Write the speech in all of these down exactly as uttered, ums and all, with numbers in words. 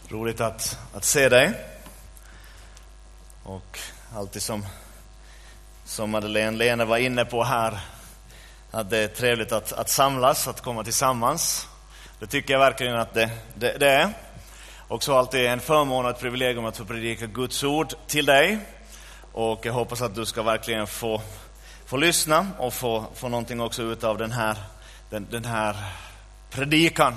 Roligt att, att se dig. Och alltid som, som Madeleine Lene var inne på här, att det är trevligt att, att samlas, att komma tillsammans. Det tycker jag verkligen att det, det, det är. Också alltid en förmån och ett privilegium att få predika Guds ord till dig. Och jag hoppas att du ska verkligen få, få lyssna och få, få någonting också ut av den här, den, den här predikan.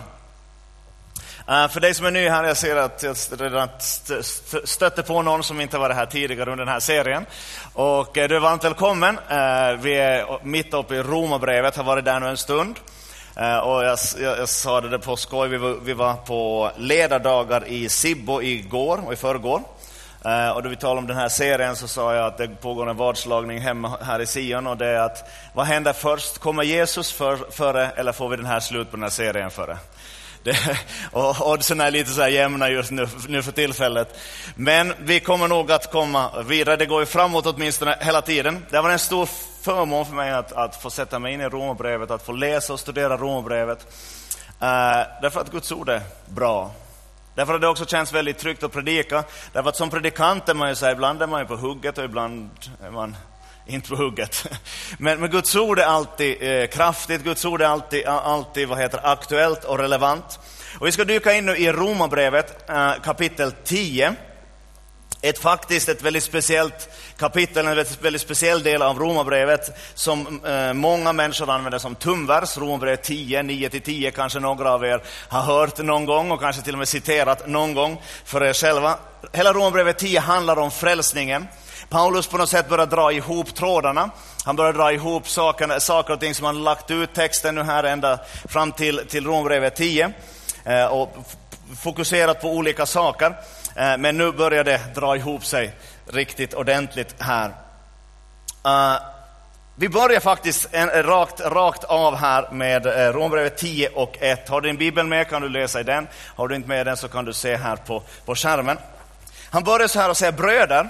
Uh, för dig som är ny här, jag ser att jag redan stötte på någon som inte var här tidigare under den här serien. Och uh, du är varmt välkommen. Uh, vi är mitt uppe i Romarbrevet, har varit där nu en stund. Uh, och jag, jag, jag sa det på skoj, vi var, vi var på ledardagar i Sibbo igår och i förrgår. Uh, och då vi talade om den här serien så sa jag att det pågår en vadslagning hemma här i Sion. Och det är att, vad händer först? Kommer Jesus för, före eller får vi den här slut på den här serien före? Det, och oddsen är lite så här jämna just nu, nu för tillfället. Men vi kommer nog att komma vidare. Det går ju framåt åtminstone hela tiden. Det var en stor förmån för mig att, att få sätta mig in i Romarbrevet, att få läsa och studera Romarbrevet. Uh, därför att Guds ord är bra. Därför att det också känns väldigt tryggt att predika. Därför att som predikant är man ju så här, ibland är man ju på hugget och ibland är man inte på hugget. Men, men Guds ord är alltid eh, kraftigt. Guds ord är alltid, alltid vad heter, aktuellt och relevant. Och vi ska dyka in nu i Romarbrevet eh, kapitel tio. Ett faktiskt ett väldigt speciellt kapitel, en väldigt, väldigt speciell del av Romarbrevet som eh, många människor använder som tumvers. Romarbrevet tio, nio till tio kanske några av er har hört någon gång och kanske till och med citerat någon gång för er själva. Hela Romarbrevet tio handlar om frälsningen. Paulus på något sätt börjar dra ihop trådarna. Han börjar dra ihop saker, saker och ting som han lagt ut texten nu här ända fram till, till Romarbrevet tio. Eh, och f- fokuserat på olika saker. Eh, men nu börjar det dra ihop sig riktigt ordentligt här. Uh, vi börjar faktiskt en, rakt, rakt av här med eh, Romarbrevet tio och ett. Har du din bibel med kan du läsa i den. Har du inte med den så kan du se här på, på skärmen. Han börjar så här och säger: bröder,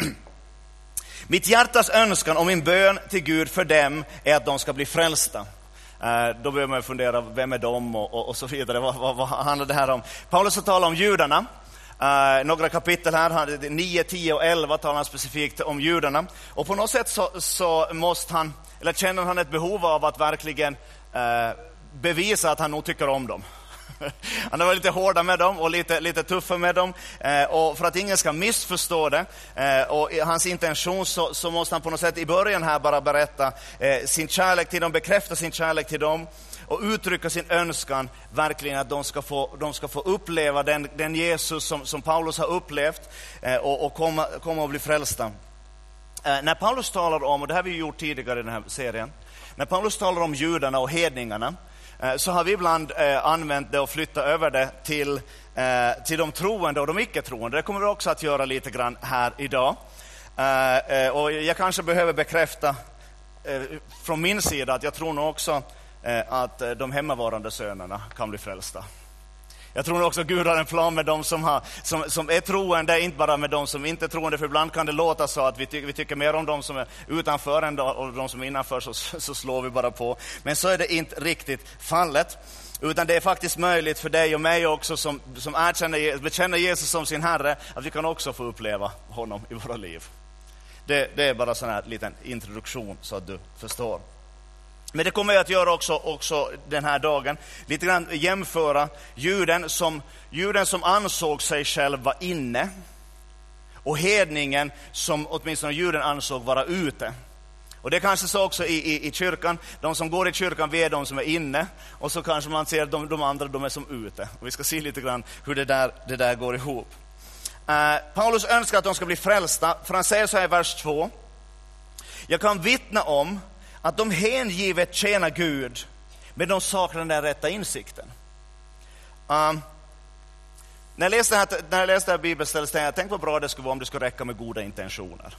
mitt hjärtas önskan och min bön till Gud för dem är att de ska bli frälsta. Eh, då behöver man fundera, vem är de och, och, och så vidare. Vad, vad, vad handlar det här om? Paulus har talat om judarna. Eh, några kapitel här, nio, tio och elva talar han specifikt om judarna. Och på något sätt så, så måste han, eller känner han ett behov av att verkligen eh, bevisa att han nog tycker om dem. Han var lite hårda med dem och lite, lite tuffa med dem. Eh, och för att ingen ska missförstå det eh, och hans intention så, så måste han på något sätt i början här bara berätta eh, sin kärlek till dem, bekräfta sin kärlek till dem och uttrycka sin önskan verkligen att de ska få, de ska få uppleva den, den Jesus som, som Paulus har upplevt eh, och, och komma, komma och bli frälsta. Eh, när Paulus talar om, och det har vi gjort tidigare i den här serien, när Paulus talar om judarna och hedningarna, så har vi ibland eh, använt det och flyttat över det till, eh, till de troende och de icke-troende. Det kommer vi också att göra lite grann här idag. Eh, eh, och jag kanske behöver bekräfta eh, från min sida att jag tror nog också eh, att de hemmavarande sönerna kan bli frälsta. Jag tror också att Gud har en plan med dem som, har, som, som är troende, inte bara med dem som inte är troende. För ibland kan det låta så att vi, ty- vi tycker mer om dem som är utanför än och de som är innanför, så, så slår vi bara på. Men så är det inte riktigt fallet. Utan det är faktiskt möjligt för dig och mig också som, som erkänner, bekänner Jesus som sin Herre, att vi kan också få uppleva honom i våra liv. Det, det är bara sån här liten introduktion så att du förstår. Men det kommer jag att göra också, också den här dagen. Lite grann jämföra juden som, juden som ansåg sig själv vara inne. Och hedningen som åtminstone juden ansåg vara ute. Och det är kanske så också i, i, i kyrkan. De som går i kyrkan, vi är de som är inne. Och så kanske man ser att de, de andra, de är som ute. Och vi ska se lite grann hur det där, det där går ihop. Uh, Paulus önskar att de ska bli frälsta. För han säger så här i vers två. Jag kan vittna om att de hängivet tjänar Gud, men de saknar den där rätta insikten. Um, när, jag läste här, när jag läste det här bibelstället, jag tänkte vad bra det skulle vara om det skulle räcka med goda intentioner.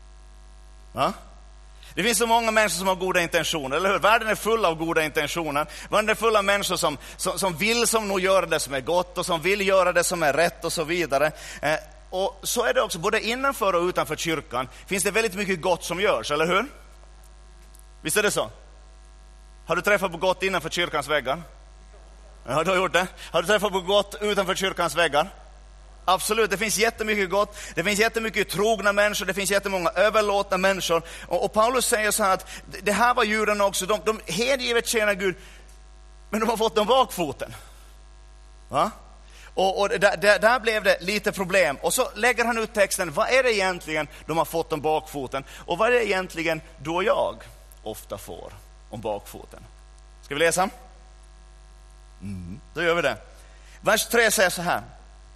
Ja? Det finns så många människor som har goda intentioner, eller hur? Världen är full av goda intentioner. Världen är full av människor som, som, som vill som nog göra det som är gott och som vill göra det som är rätt och så vidare. Eh, och så är det också, både innanför och utanför kyrkan finns det väldigt mycket gott som görs, eller hur? Visst är det så? Har du träffat på gott innanför kyrkans väggar? Ja, du har gjort det. Har du träffat på gott utanför kyrkans väggar? Absolut, det finns jättemycket gott. Det finns jättemycket trogna människor. Det finns jättemånga överlåtna människor. Och, och Paulus säger så här att det här var judarna också. De, de hängivet tjänar Gud, men de har fått den bakfoten. Va? Och, och där, där, där blev det lite problem. Och så lägger han ut texten. Vad är det egentligen de har fått om bakfoten? Och vad är det egentligen du och jag ofta får om bakfoten? Ska vi läsa? Mm, då gör vi det. Vers tre säger så här.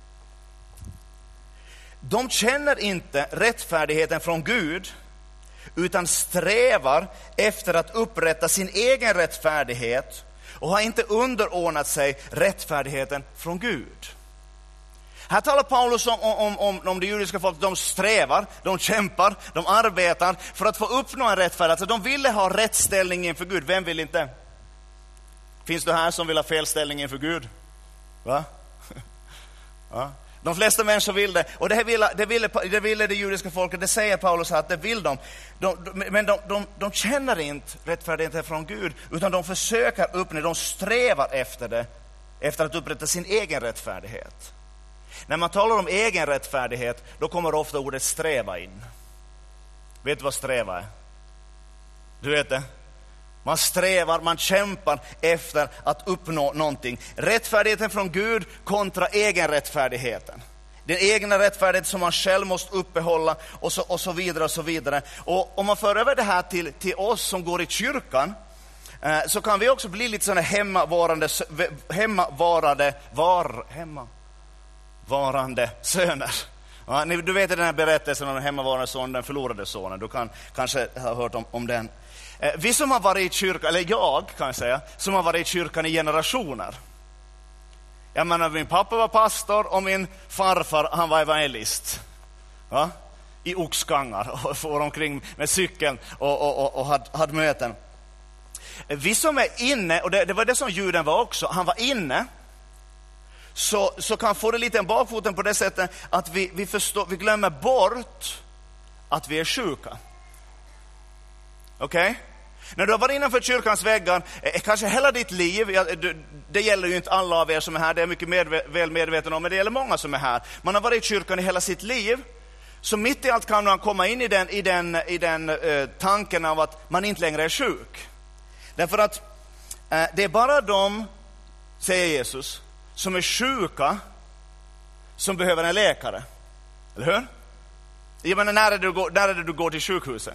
De känner inte rättfärdigheten från Gud, utan strävar efter att upprätta sin egen rättfärdighet och har inte underordnat sig rättfärdigheten från Gud. Här talar Paulus om, om, om, om det judiska folket. De strävar, de kämpar, de arbetar för att få uppnå en rättfärdighet. Alltså de ville ha rättställning inför Gud. Vem vill inte? Finns det här som vill ha felställning inför Gud? Va? Ja. De flesta människor vill det. Och det, här ville, det, ville, det ville det judiska folket. Det säger Paulus här att det vill de. de, de men de, de, de känner inte rättfärdigheten från Gud. Utan de försöker uppnå, de strävar efter det. Efter att upprätta sin egen rättfärdighet. När man talar om egen rättfärdighet, då kommer ofta ordet sträva in. Vet du vad sträva är? Du vet det? Man strävar, man kämpar efter att uppnå någonting. Rättfärdigheten från Gud kontra egen rättfärdigheten. Den egna rättfärdighet som man själv måste uppehålla och så, och så vidare och så vidare. Och om man för över det här till, till oss som går i kyrkan, eh, så kan vi också bli lite sådana hemmavarande, hemmavarande, var, hemmavarande söner. Ja, du vet den här berättelsen om den hemmavarande sonen, den förlorade sonen. Du kan kanske ha hört om, om den. Vi som har varit i kyrkan, eller jag kan jag säga, som har varit i kyrkan i generationer. Jag menar, min pappa var pastor och min farfar, han var evangelist. Ja? I Oxgangar och får omkring med cykeln och, och, och, och hade, hade möten. Vi som är inne, och det, det var det som juden var också, han var inne. Så, så kan få det lite en bakfoten på det sättet att vi, vi, förstår, vi glömmer bort att vi är sjuka. Okej? Okay? När du har varit innanför kyrkans väggar, eh, kanske hela ditt liv, ja, det, det gäller ju inte alla av er som är här, det är mycket med, väl medveten om, men det gäller många som är här. Man har varit i kyrkan i hela sitt liv, så mitt i allt kan man komma in i den, i den, i den eh, tanken av att man inte längre är sjuk. Därför att eh, det är bara de, säger Jesus, som är sjuka som behöver en läkare. Eller hur? Jag menar, när är det du går, när är det du går till sjukhuset?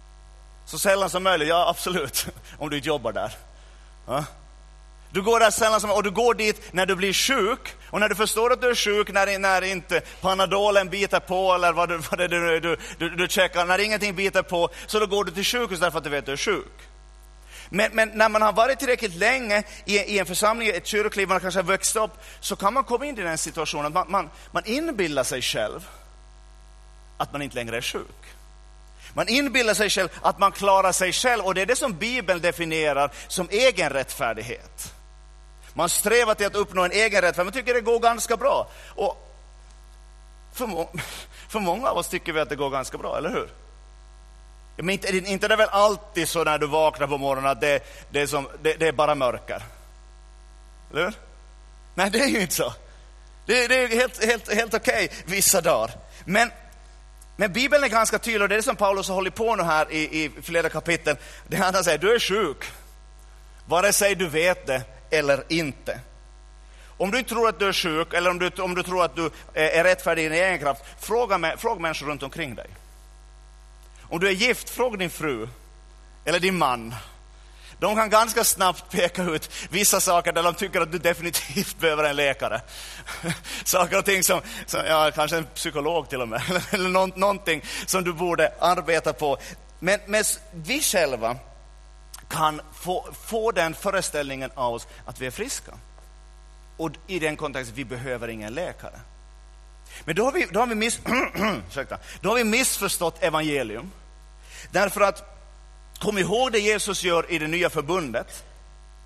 Så sällan som möjligt, ja absolut, om du jobbar där. Ja. Du går där sällan som möjligt, och du går dit när du blir sjuk. Och när du förstår att du är sjuk, när, när inte Panadolen biter på eller vad, du, vad det är du, du, du checkar, när ingenting biter på, så då går du till sjukhus därför att du vet att du är sjuk. Men, men när man har varit tillräckligt länge i, i en församling, ett kyrkliv, man kanske har växt upp, så kan man komma in i den situationen att man, man, man inbillar sig själv att man inte längre är sjuk. Man inbillar sig själv att man klarar sig själv, och det är det som Bibeln definierar som egen rättfärdighet. Man strävar till att uppnå en egen rättfärdighet, man tycker det går ganska bra. Och för, må- för många av oss tycker vi att det går ganska bra, eller hur? Men inte, inte det är väl alltid så när du vaknar på morgonen att det, det, är, som, det, det är bara mörker? Eller hur? Nej, det är ju inte så. Det, det är helt, helt, helt okej vissa dagar. Men Men Bibeln är ganska tydlig, och det är det som Paulus har hållit på nu här i, i flera kapitel. Det är att han säger, du är sjuk. Vare sig du vet det eller inte. Om du inte tror att du är sjuk, eller om du, om du tror att du är rättfärdig i din egen kraft, fråga, fråga människor runt omkring dig. Om du är gift, fråga din fru eller din man. De kan ganska snabbt peka ut vissa saker där de tycker att du definitivt behöver en läkare. Saker och ting som, som ja, kanske en psykolog till och med. Eller nå, någonting som du borde arbeta på. Men, men vi själva kan få, få den föreställningen av oss att vi är friska. Och i den kontexten, vi behöver ingen läkare. Men då har vi, då har vi, miss, då har vi missförstått evangelium. Därför att, kom ihåg det Jesus gör i det nya förbundet.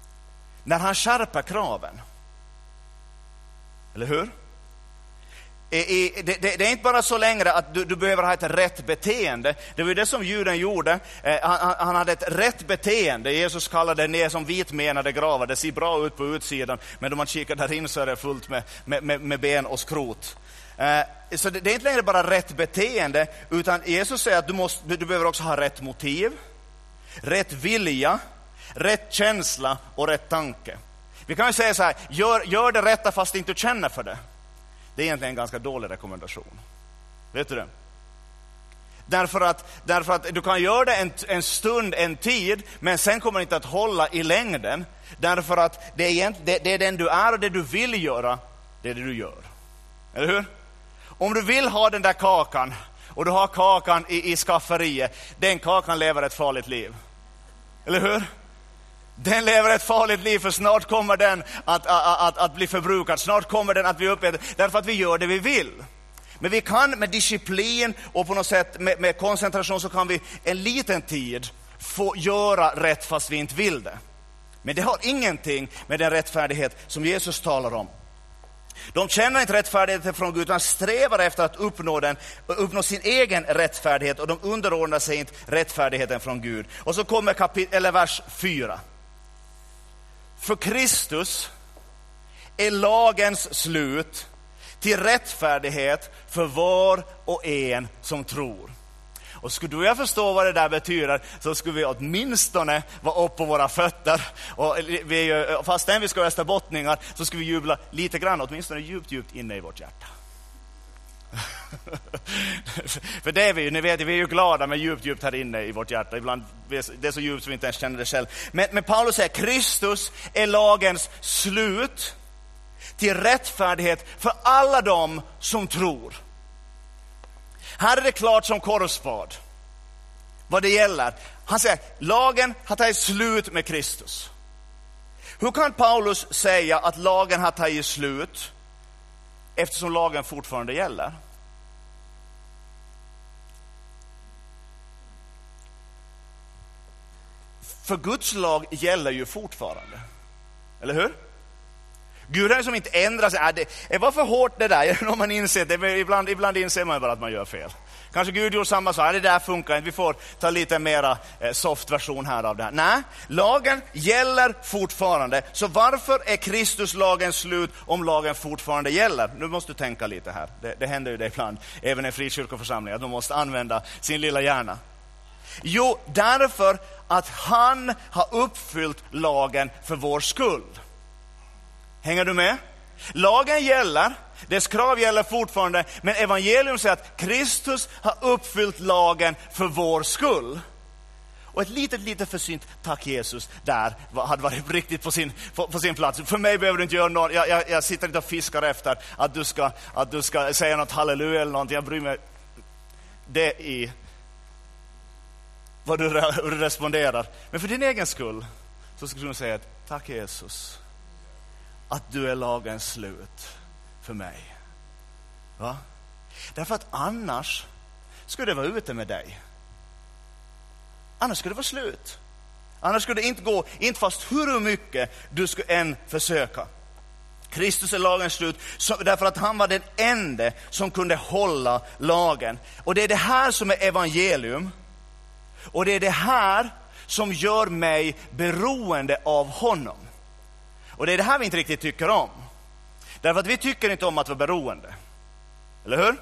När han skärper kraven. Eller hur? i, det, det, det är inte bara så längre att du, du behöver ha ett rätt beteende. Det var det som juden gjorde. Eh, han, han hade ett rätt beteende. Jesus kallade det ner som vitmenade gravar. Det ser bra ut på utsidan, men om man kikar där in så är det fullt med, med, med, med ben och skrot. Eh, så det, det är inte längre bara rätt beteende, utan Jesus säger att du, måste, du behöver också ha rätt motiv, rätt vilja, rätt känsla och rätt tanke. Vi kan ju säga så här, gör, gör det rätta fast inte känner för det. Det är egentligen en ganska dålig rekommendation. Vet du det? Därför att, därför att du kan göra det en, en stund, en tid, men sen kommer det inte att hålla i längden. Därför att det är, det, det är den du är och det du vill göra, det är det du gör. Eller hur? Om du vill ha den där kakan och du har kakan i, i skafferiet, den kakan lever ett farligt liv. Eller hur? Den lever ett farligt liv, för snart kommer den att, att, att, att bli förbrukad. Snart kommer den att bli uppäten, därför att vi gör det vi vill. Men vi kan med disciplin och på något sätt med, med koncentration så kan vi en liten tid få göra rätt fast vi inte vill det. Men det har ingenting med den rättfärdighet som Jesus talar om. De känner inte rättfärdigheten från Gud, utan strävar efter att uppnå den, uppnå sin egen rättfärdighet, och de underordnar sig inte rättfärdigheten från Gud. Och så kommer kapitel, eller vers fyra. För Kristus är lagens slut till rättfärdighet för var och en som tror. Och skulle du och jag förstå vad det där betyder, så skulle vi åtminstone vara upp på våra fötter. Och vi, fastän vi ska vara österbottningar, så ska vi jubla lite grann, åtminstone djupt, djupt inne i vårt hjärta. För det är vi ju, ni vet, vi är ju glada med djupt, djupt här inne i vårt hjärta. Ibland det är så djupt som vi inte ens känner det själv. Men, men Paulus säger, Kristus är lagens slut till rättfärdighet för alla dem som tror. Här är det klart som korvspad vad det gäller. Han säger, lagen har tagit slut med Kristus. Hur kan Paulus säga att lagen har tagit slut eftersom lagen fortfarande gäller? För Guds lag gäller ju fortfarande. Eller hur? Gud är som inte ändrar sig. Äh, det, det var för hårt det där. När man inser det. Ibland, ibland inser man bara att man gör fel. Kanske Gud gjorde samma sak. Det där funkar inte. Vi får ta lite mera eh, soft version här av det här. Nej, lagen gäller fortfarande. Så varför är Kristus lagens slut om lagen fortfarande gäller? Nu måste du tänka lite här. Det, det händer ju det ibland. Även i frikyrkoförsamling. Att de måste använda sin lilla hjärna. Jo, därför att han har uppfyllt lagen för vår skull. Hänger du med? Lagen gäller, dess krav gäller fortfarande, men evangelium säger att Kristus har uppfyllt lagen för vår skull. Och ett litet, litet försynt tack Jesus där hade varit riktigt på sin, på, på sin plats. För mig behöver du inte göra något, jag, jag, jag sitter inte och fiskar efter att du ska, att du ska säga något halleluja eller någonting. Jag bryr mig det i vad du, hur du responderar. Men för din egen skull så skulle du säga att tack Jesus att du är lagens slut för mig. Va? Därför att annars skulle det vara ute med dig. Annars skulle det vara slut. Annars skulle det inte gå, inte fast hur mycket du skulle än försöka. Kristus är lagens slut så, därför att han var den enda som kunde hålla lagen. Och det är det här som är evangelium. Och det är det här som gör mig beroende av honom. Och det är det här vi inte riktigt tycker om. Därför att vi tycker inte om att vara beroende. Eller hur?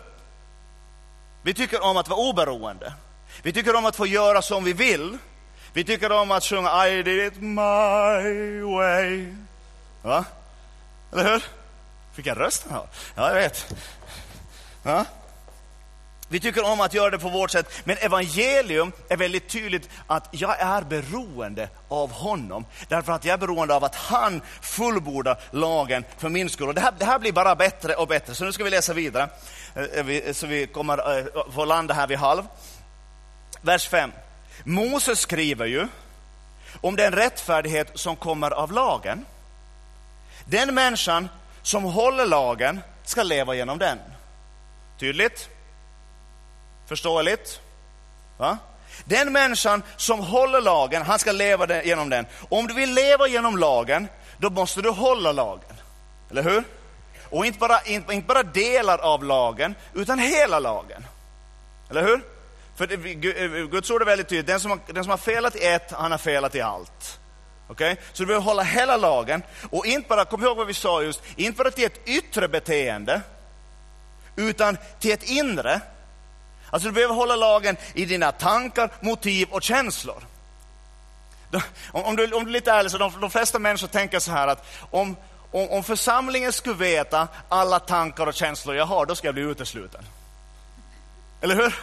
Vi tycker om att vara oberoende. Vi tycker om att få göra som vi vill. Vi tycker om att sjunga I did it my way. Va? Eller hur? Fick jag rösten här? Ja, jag vet. Ja? Vi tycker om att göra det på vårt sätt. Men evangelium är väldigt tydligt att jag är beroende av honom. Därför att jag är beroende av att han fullbordar lagen för min skull. Och det här, det här blir bara bättre och bättre. Så nu ska vi läsa vidare. Så vi kommer få landa här vid halv. Vers fem. Moses skriver ju om den rättfärdighet som kommer av lagen. Den människan som håller lagen ska leva genom den. Tydligt? Förståeligt? Va? Den människan som håller lagen, han ska leva genom den. Om du vill leva genom lagen, då måste du hålla lagen. Eller hur? Och inte bara, inte, inte bara delar av lagen, utan hela lagen. Eller hur? För det, Guds ord är väldigt tydligt. Den som, har, den som har felat i ett, han har felat i allt. Okej? Okay? Så du behöver hålla hela lagen. Och inte bara, kom ihåg vad vi sa just, inte bara till ett yttre beteende, utan till ett inre. Alltså du behöver hålla lagen i dina tankar, motiv och känslor. Om du, om du är lite ärlig, så de, de flesta människor tänker så här att om, om, om församlingen skulle veta alla tankar och känslor jag har, då ska jag bli utesluten. Eller hur?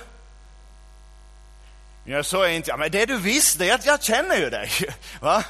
Ja, så är inte jag. Men det du visste, jag, jag känner ju dig. Va?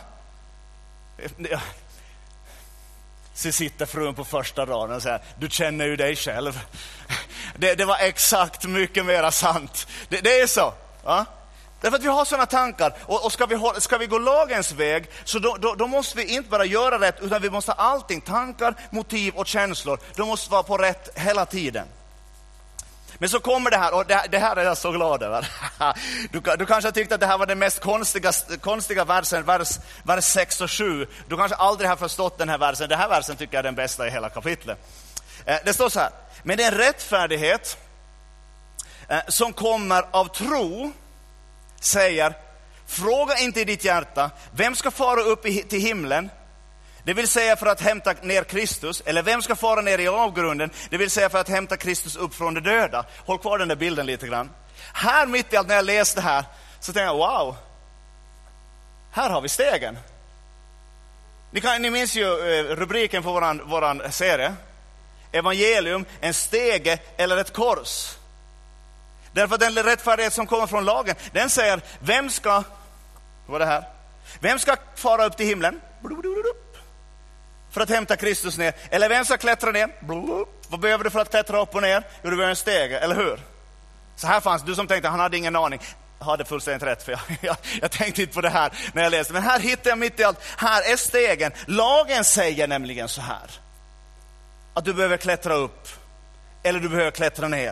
Så sitter frun på första raden och säger, du känner ju dig själv. Det, det var exakt mycket mer sant. Det, det är så. Va? Därför att vi har sådana tankar. Och, och ska, vi ha, ska vi gå lagens väg, så då, då, då måste vi inte bara göra rätt, utan vi måste ha allting. Tankar, motiv och känslor. De måste vara på rätt hela tiden. Men så kommer det här, och det, det här är jag så glad över. Du, du kanske tyckte att det här var den mest konstiga, konstiga versen, vers, vers sex och sju. Du kanske aldrig har förstått den här versen. Den här versen tycker jag är den bästa i hela kapitlet. Eh, det står så här: men det är en rättfärdighet eh, som kommer av tro, säger, fråga inte i ditt hjärta, vem ska fara upp i, till himlen? Det vill säga för att hämta ner Kristus. Eller vem ska fara ner i avgrunden? Det vill säga för att hämta Kristus upp från de döda. Håll kvar den där bilden lite grann. Här mitt i allt, när jag läste det här, så tänkte jag, wow, här har vi stegen. Ni, kan, ni minns ju rubriken på våran, våran serie. Evangelium, en stege eller ett kors. Därför att den rättfärdighet som kommer från lagen, den säger, vem ska, vad är det här? Vem ska fara upp till himlen? För att hämta Kristus ner. Eller vem ska klättra ner? Vad behöver du för att klättra upp och ner? Jo, du behöver en stege, eller hur? Så här fanns, du som tänkte, han hade ingen aning, hade fullständigt rätt, för jag, jag, jag tänkte inte på det här när jag läste. Men här hittar jag mitt i allt, här är stegen. Lagen säger nämligen så här, att du behöver klättra upp eller du behöver klättra ner.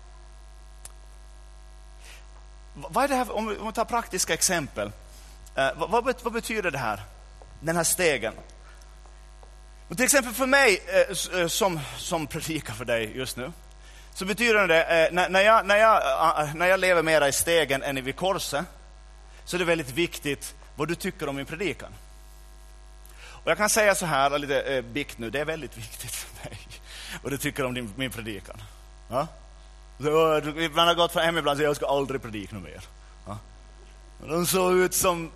Vad är det här, om vi tar praktiska exempel, eh, vad, vad, vad betyder det här, den här stegen? Och till exempel för mig eh, som, som predikar för dig just nu, så betyder det eh, när, när, jag, när, jag, uh, när jag lever mera i stegen än vid korset, så är det väldigt viktigt vad du tycker om min predikan. Och jag kan säga så här, lite eh, bikt nu, det är väldigt viktigt för mig vad du tycker om din, min predikan. Ja? Så, man har gått från hem ibland och jag ska aldrig predika mer. Ja? De såg ut som...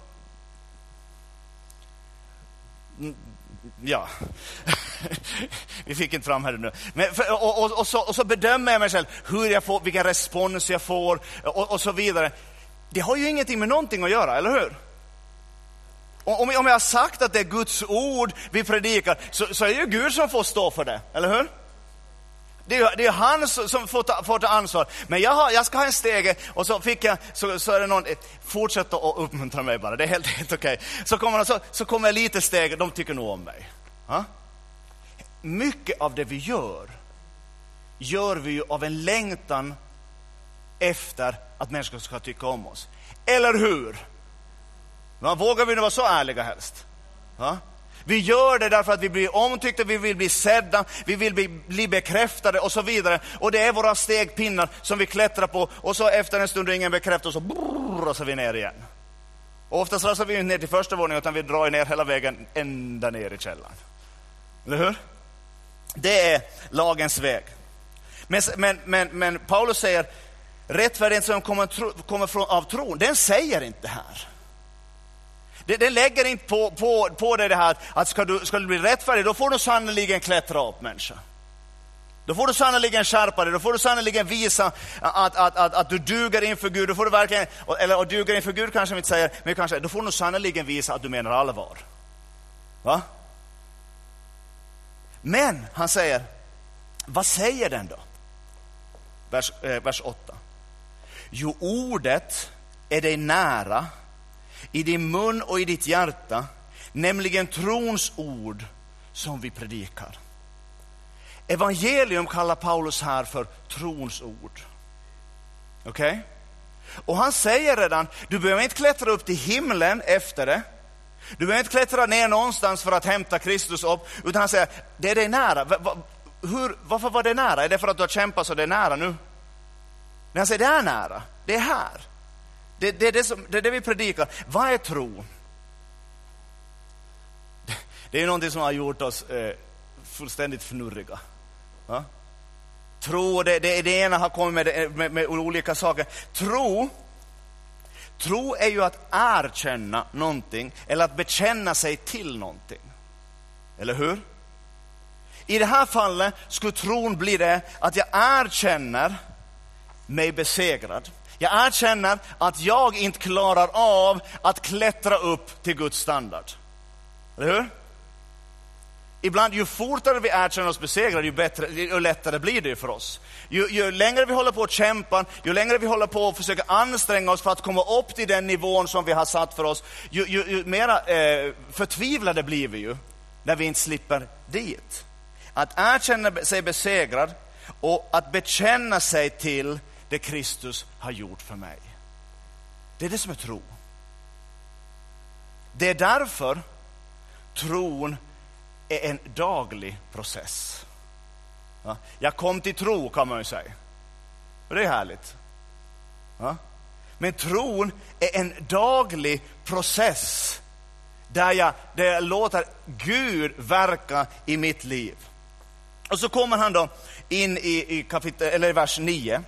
Ja, vi fick inte fram här nu. Men för, och, och, och, så, och så bedömer jag mig själv hur jag får, vilken respons jag får och, och så vidare. Det har ju ingenting med någonting att göra, eller hur? Och, om, om jag har sagt att det är Guds ord vi predikar, så, så är det ju Gud som får stå för det, eller hur? Det är, det är han som får ta, får ta ansvar. Men jag, har, jag ska ha en stege, och så fick jag, så, så är det någon, fortsätt att uppmuntra mig bara, det är helt, helt okej. Okay. Så kommer så, så kommer jag lite steg, de tycker nog om mig. Ha? Mycket av det vi gör, gör vi ju av en längtan efter att människor ska tycka om oss. Eller hur? Ja, vågar vi nu vara så ärliga helst? Ja? Vi gör det därför att vi blir omtyckta, vi vill bli sedda, vi vill bli, bli bekräftade och så vidare. Och det är våra stegpinnar som vi klättrar på, och så efter en stund ingen bekräftar, så rasar vi ner igen. Och oftast rasar vi inte ner till första våningen, utan vi drar ner hela vägen ända ner i källaren. Eller hur? Det är lagens väg. Men, men, men, men Paulus säger, rättfärdigheten som kommer, tro, kommer från, av tron, den säger inte det här. Det, det lägger inte på, på, på det, det här att ska du, ska du bli rättfärdig, då får du sannoliken klättra upp, människa. Då får du sannoliken skärpa dig, då får du sannoliken visa att, att, att, att du duger inför Gud. Då får du verkligen, eller och duger inför Gud kanske vi inte säger, men kanske, då får du sannoliken visa att du menar allvar. Va? Men han säger, vad säger den då? Vers, eh, vers åtta. Jo, ordet är dig nära, i din mun och i ditt hjärta, nämligen trons ord som vi predikar. Evangelium kallar Paulus här för trons ord. Okej? Okay? Och han säger redan, du behöver inte klättra upp till himlen efter det. Du behöver inte klättra ner någonstans för att hämta Kristus upp, utan han säger, det är dig nära. hur, varför var det nära? Är det för att du har kämpat så det är nära nu? När jag säger det är nära, det är här. Det, det, är det, som, det är det vi predikar. Vad är tro? Det, det är någonting som har gjort oss eh, fullständigt fnurriga. Ja? Tro, det, det, det ena har kommit med, med, med olika saker. Tro, tro är ju att erkänna någonting eller att bekänna sig till någonting. Eller hur? I det här fallet skulle tron bli det att jag erkänner mig besegrad. Jag erkänner att jag inte klarar av att klättra upp till Guds standard. Eller hur? Ibland ju fortare vi erkänner oss besegrade, ju bättre, ju lättare blir det för oss. Ju, ju längre vi håller på att kämpa, ju längre vi håller på att försöka anstränga oss för att komma upp till den nivån som vi har satt för oss, ju, ju, ju mera eh, förtvivlade blir vi ju när vi inte slipper dit. Att erkänna sig besegrad och att bekänna sig till det Kristus har gjort för mig. Det är det som är tro. Det är därför tron är en daglig process. Ja, jag kom till tro kan man ju säga. Och det är härligt. Ja. Men tron är en daglig process där jag, där jag låter Gud verka i mitt liv. Och så kommer han då in i, i kapitel, eller vers nio.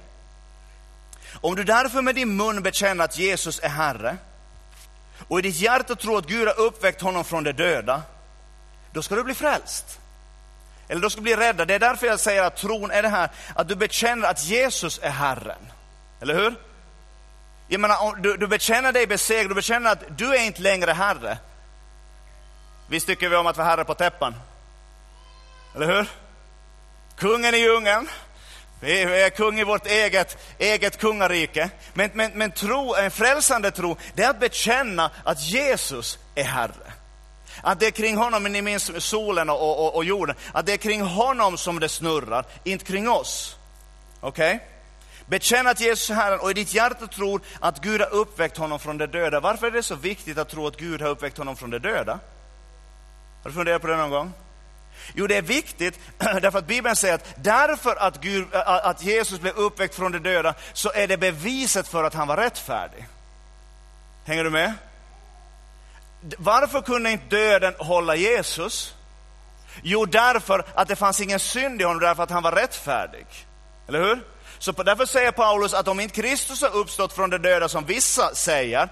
Om du därför med din mun bekänner att Jesus är Herre och i ditt hjärta tror att Gud har uppväckt honom från de döda, då ska du bli frälst. Eller då ska du bli räddad. Det är därför jag säger att tron är det här, att du bekänner att Jesus är Herren. Eller hur? Jag menar, om du, du bekänner dig besegrad, du bekänner att du är inte längre Herre. Visst tycker vi om att vara Herre på täppan? Eller hur? Kungen i djungeln. Vi är kung i vårt eget, eget kungarike. Men, men, men tro, en frälsande tro, det är att bekänna att Jesus är Herre. Att det är kring honom, ni minns solen och, och, och jorden, att det är kring honom som det snurrar, inte kring oss. Okej? Okay? Bekänna att Jesus är Herren och i ditt hjärta tror att Gud har uppväckt honom från de döda. Varför är det så viktigt att tro att Gud har uppväckt honom från de döda? Har du funderat på det någon gång? Jo, det är viktigt därför att Bibeln säger att därför att, Gud, att Jesus blev uppväckt från de döda så är det beviset för att han var rättfärdig. Hänger du med? Varför kunde inte döden hålla Jesus? Jo, därför att det fanns ingen synd i honom, därför att han var rättfärdig. Eller hur? Så därför säger Paulus att om inte Kristus har uppstått från de döda som vissa säger,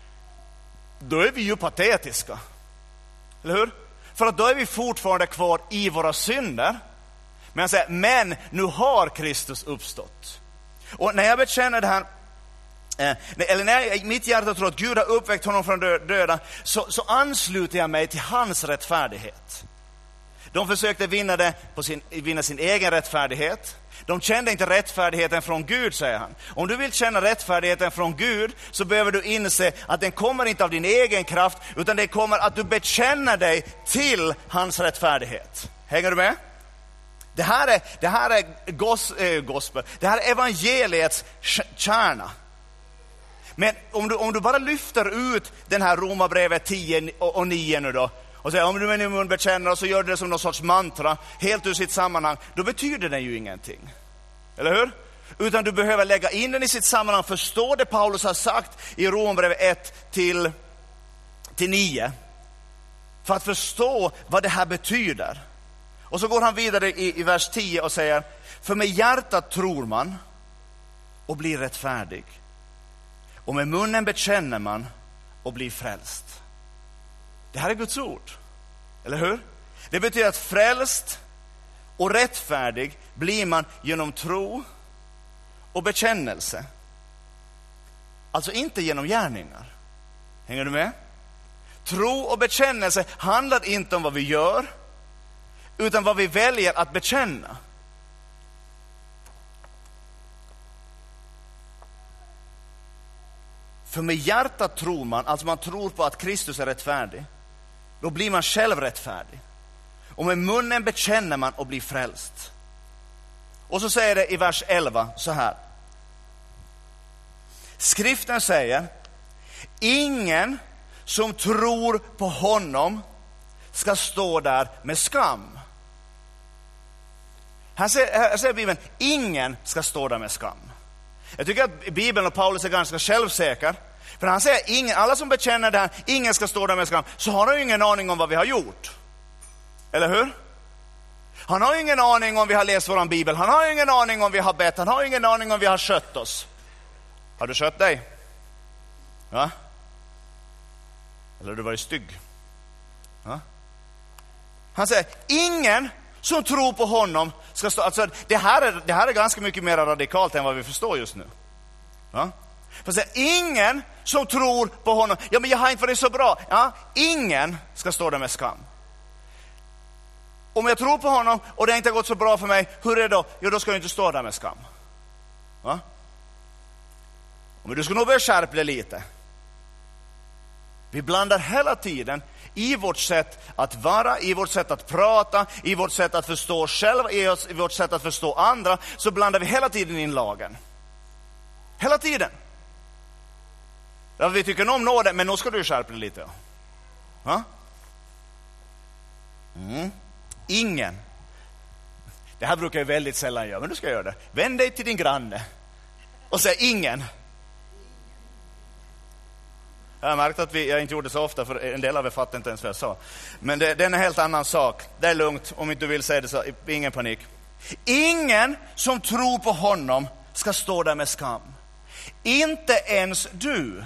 då är vi ju patetiska. Eller hur? För att då är vi fortfarande kvar i våra synder. Men jag säger, men nu har Kristus uppstått. Och när jag bekänner det här, eh, eller när jag i mitt hjärta tror att Gud har uppväckt honom från döda, så, så ansluter jag mig till hans rättfärdighet. De försökte vinna, det på sin, vinna sin egen rättfärdighet. De kände inte rättfärdigheten från Gud, säger han. Om du vill känna rättfärdigheten från Gud så behöver du inse att den kommer inte av din egen kraft, utan det kommer att du bekänner dig till hans rättfärdighet. Hänger du med? Det här är, det här är gos, äh, gospel. Det här är evangeliets kärna. Men om du, om du bara lyfter ut den här Romarbrevet tio och nio nu då, och säger om du med din mun bekänner och så gör du det som någon sorts mantra helt ur sitt sammanhang, då betyder den ju ingenting. Eller hur? Utan du behöver lägga in den i sitt sammanhang, förstå det Paulus har sagt i Romarbrevet ett till nio, för att förstå vad det här betyder. Och så går han vidare i, i vers tio och säger, för med hjärtat tror man och blir rättfärdig, och med munnen bekänner man och blir frälst. Det här är Guds ord, eller hur? Det betyder att frälst och rättfärdig blir man genom tro och bekännelse. Alltså inte genom gärningar. Hänger du med? Tro och bekännelse handlar inte om vad vi gör, utan vad vi väljer att bekänna. För med hjärtat tror man, alltså man tror på att Kristus är rättfärdig. Då blir man själv rättfärdig. Och med munnen bekänner man och blir frälst. Och så säger det i vers elva så här. Skriften säger, ingen som tror på honom ska stå där med skam. Här säger, här säger Bibeln, ingen ska stå där med skam. Jag tycker att Bibeln och Paulus är ganska självsäker. För han säger, ingen, alla som bekänner det här, ingen ska stå där med skam. Så har han ju ingen aning om vad vi har gjort. Eller hur? Han har ju ingen aning om vi har läst våran Bibel. Han har ju ingen aning om vi har bett. Han har ju ingen aning om vi har skött oss. Har du skött dig? Ja? Eller har du varit stygg? Ja? Han säger, ingen som tror på honom ska stå... Alltså, det, här är, det här är ganska mycket mer radikalt än vad vi förstår just nu. Ja? För säga, ingen som tror på honom... Ja, men jag har inte varit så bra. Ja? Ingen ska stå där med skam. Om jag tror på honom och det inte har gått så bra för mig, hur är det då? Jo, då ska jag inte stå där med skam. Va? Men du ska nog börja skärpa det lite. Vi blandar hela tiden i vårt sätt att vara, i vårt sätt att prata, i vårt sätt att förstå oss själva, i, oss, i vårt sätt att förstå andra, så blandar vi hela tiden in lagen. Hela tiden. Ja, vi tycker nog om nåden, men nu ska du skärpa det lite. Va? Mm. Ingen. Det här brukar jag väldigt sällan göra, men du ska göra det. Vänd dig till din granne och säg ingen. Jag har märkt att vi, jag inte gjorde det så ofta, för en del av er fattar inte ens vad jag sa. Men det, det är en helt annan sak. Det är lugnt, om inte du vill säga det så, ingen panik. Ingen som tror på honom ska stå där med skam. Inte ens du.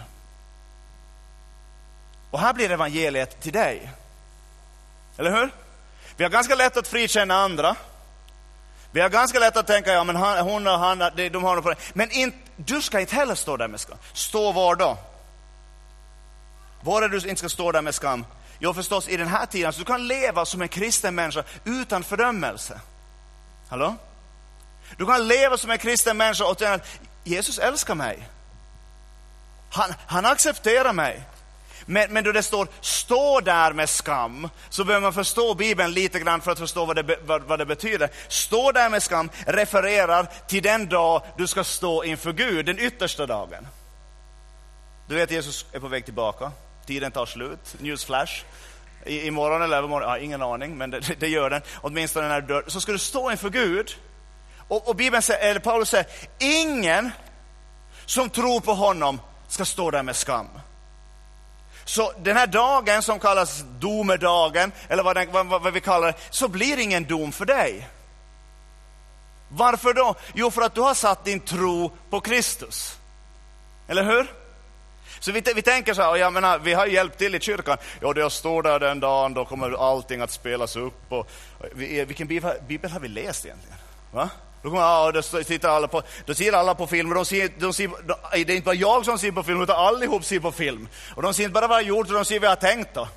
Och här blir evangeliet till dig. Eller hur? Vi har ganska lätt att frikänna andra. Vi har ganska lätt att tänka, ja men han, hon och han, de har något på det. Men in, du ska inte heller stå där med skam. Stå var då? Var är du inte ska stå där med skam? Jo, förstås i den här tiden, så du kan leva som en kristen människa utan fördömelse. Hallå? Du kan leva som en kristen människa och tänka att Jesus älskar mig. Han, han accepterar mig. Men, men då det står stå där med skam, så behöver man förstå Bibeln lite grann för att förstå vad det, vad, vad det betyder. Stå där med skam refererar till den dag du ska stå inför Gud, den yttersta dagen. Du vet, Jesus är på väg tillbaka. Tiden tar slut. Newsflash. I, imorgon eller övermorgon, ja, ingen aning, men det, det gör den. Åtminstone när du dör. Så ska du stå inför Gud. Och, och Bibeln säger, eller Paulus säger, ingen som tror på honom ska stå där med skam. Så den här dagen som kallas domedagen, eller vad, den, vad, vad vi kallar det, så blir ingen dom för dig. Varför då? Jo, för att du har satt din tro på Kristus. Eller hur? Så vi, vi tänker så här, jag menar, vi har hjälpt till i kyrkan. Ja, det jag står där den dagen, då kommer allting att spelas upp. Och, vi, vilken bibel, bibel har vi läst egentligen? Va? Då kommer ja, då tittar alla på, då ser alla på film, och de ser, de ser, de, det är inte bara jag som ser på film, utan allihop ser på film. Och de ser inte bara vad jag gjort, utan de ser vad jag har tänkt då.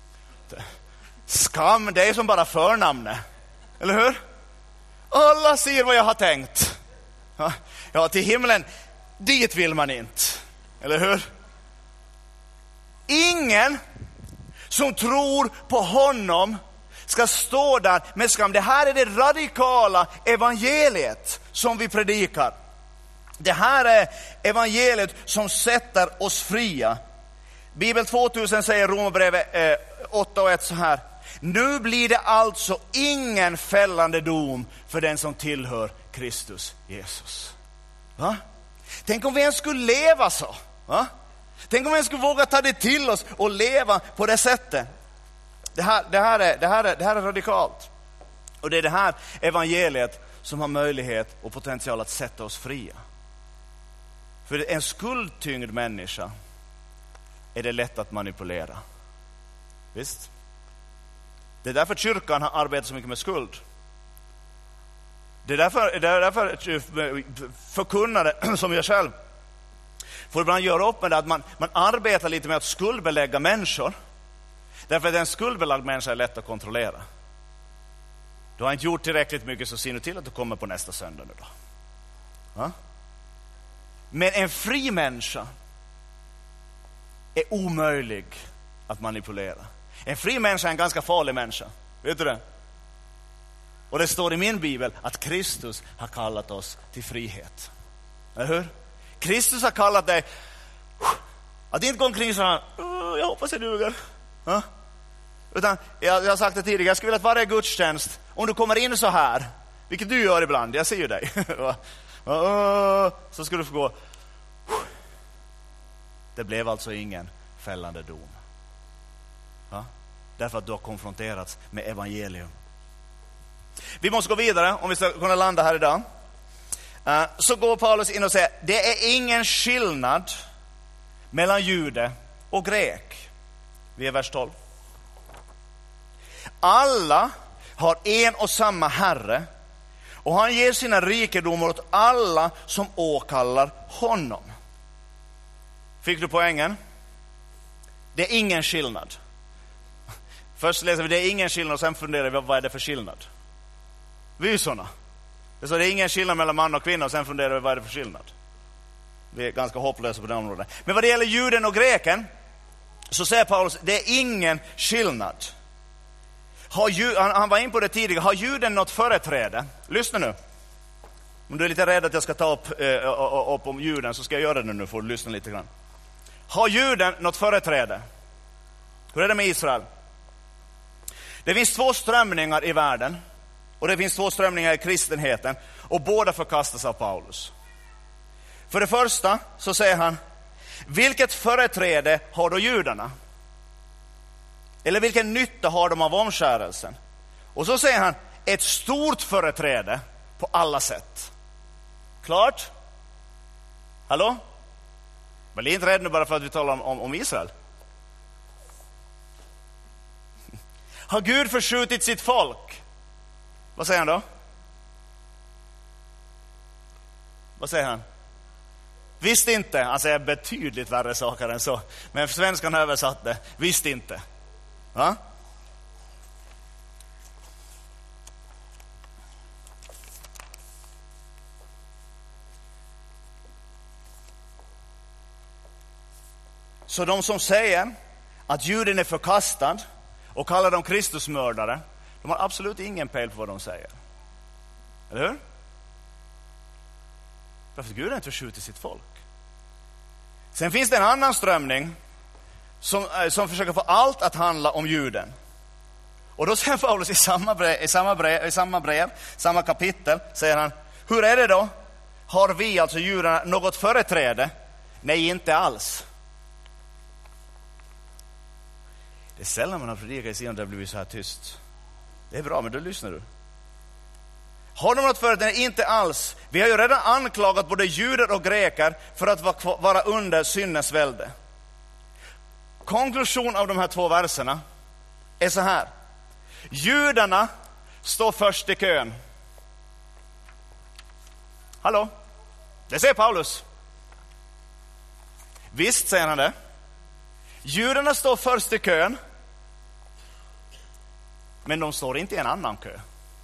Skam, det är som bara förnamnet. Eller hur? Alla ser vad jag har tänkt. Ja, till himlen, dit vill man inte. Eller hur? Ingen som tror på honom ska stå där med skam. Det här är det radikala evangeliet som vi predikar. Det här är evangeliet som sätter oss fria. Bibel tvåtusen säger Romarbrevet eh, åtta och ett så här. Nu blir det alltså ingen fällande dom för den som tillhör Kristus Jesus. Va? Tänk om vi ens skulle leva så. Va? Tänk om vi ens skulle våga ta det till oss och leva på det sättet. Det här, det, här är, det, här är, det här är radikalt. Och det är det här evangeliet som har möjlighet och potential att sätta oss fria. För en skuldtyngd människa är det lätt att manipulera. Visst? Det är därför kyrkan har arbetat så mycket med skuld. Det är därför, det är därför förkunnare som jag själv får ibland göra upp med det, att man, man arbetar lite med att skuldbelägga människor. Därför att en skuldbelagd människa är lätt att kontrollera. Du har inte gjort tillräckligt mycket, så ser du till att du kommer på nästa söndag nu då. Ja? Men en fri människa är omöjlig att manipulera. En fri människa är en ganska farlig människa. Vet du det? Och det står i min bibel att Kristus har kallat oss till frihet. Eller hur? Kristus har kallat dig att inte gå omkring så här, jag hoppas jag duger. Ja? Utan jag, jag har sagt det tidigare, jag skulle vilja att varje gudstjänst, om du kommer in så här, Vilket du gör ibland, jag ser ju dig. Så skulle du få gå. Det blev alltså ingen fällande dom. Ja? Därför att du har konfronterats med evangelium. Vi måste gå vidare om vi ska kunna landa här idag. Uh, så går Paulus in och säger, det är ingen skillnad mellan jude och grek. Vi är vers tolv. Alla har en och samma herre, och han ger sina rikedomar åt alla som åkallar honom. Fick du poängen? Det är ingen skillnad. Först läser vi det är ingen skillnad och sen funderar vi vad är det för skillnad. Vi är såna. Det är, så det är ingen skillnad mellan man och kvinna och sen funderar vi vad är det för skillnad. Vi är ganska hopplösa på det området. Men vad det gäller juden och greken så säger Paulus, det är ingen skillnad. Har ju, han, han var in på det tidigare. Har juden något företräde? Lyssna nu. Om du är lite rädd att jag ska ta upp, eh, upp om juden så ska jag göra det nu. Får du lyssna lite grann. Har juden något företräde? Hur är det med Israel? Det finns två strömningar i världen. Och det finns två strömningar i kristenheten. Och båda förkastas av Paulus. För det första så säger han, vilket företräde har då judarna? Eller vilken nytta har de av omskärelsen? Och så säger han, ett stort företräde på alla sätt. Klart? Hallå? Men är inte rädd nu bara för att vi talar om, om, om Israel. Har Gud förskjutit sitt folk? Vad säger han då? Vad säger han? Visst inte. Han säger betydligt värre saker än så. Men för svenskan översatte, visst inte. Va? Så de som säger att juden är förkastad och kallar dem Kristusmördare, de har absolut ingen pejl på vad de säger. Eller hur? Därför Gud har inte förskjutit sitt folk. Sen finns det en annan strömning som, som försöker få allt att handla om juden. Och då säger Paulus i samma brev, i samma brev, i samma brev, samma kapitel, säger han, hur är det då? Har vi, alltså judarna, något företräde? Nej, inte alls. Det är sällan man har predikat i sidan där det blir så här tyst. Det är bra, men då lyssnar du. Har de något företräde? Nej, inte alls. Vi har ju redan anklagat både judar och greker för att vara under syndens välde. Konklusion av de här två verserna är så här. Judarna står först i kön. Hallå? Det säger Paulus. Visst, säger han det. Judarna står först i kön. Men de står inte i en annan kö.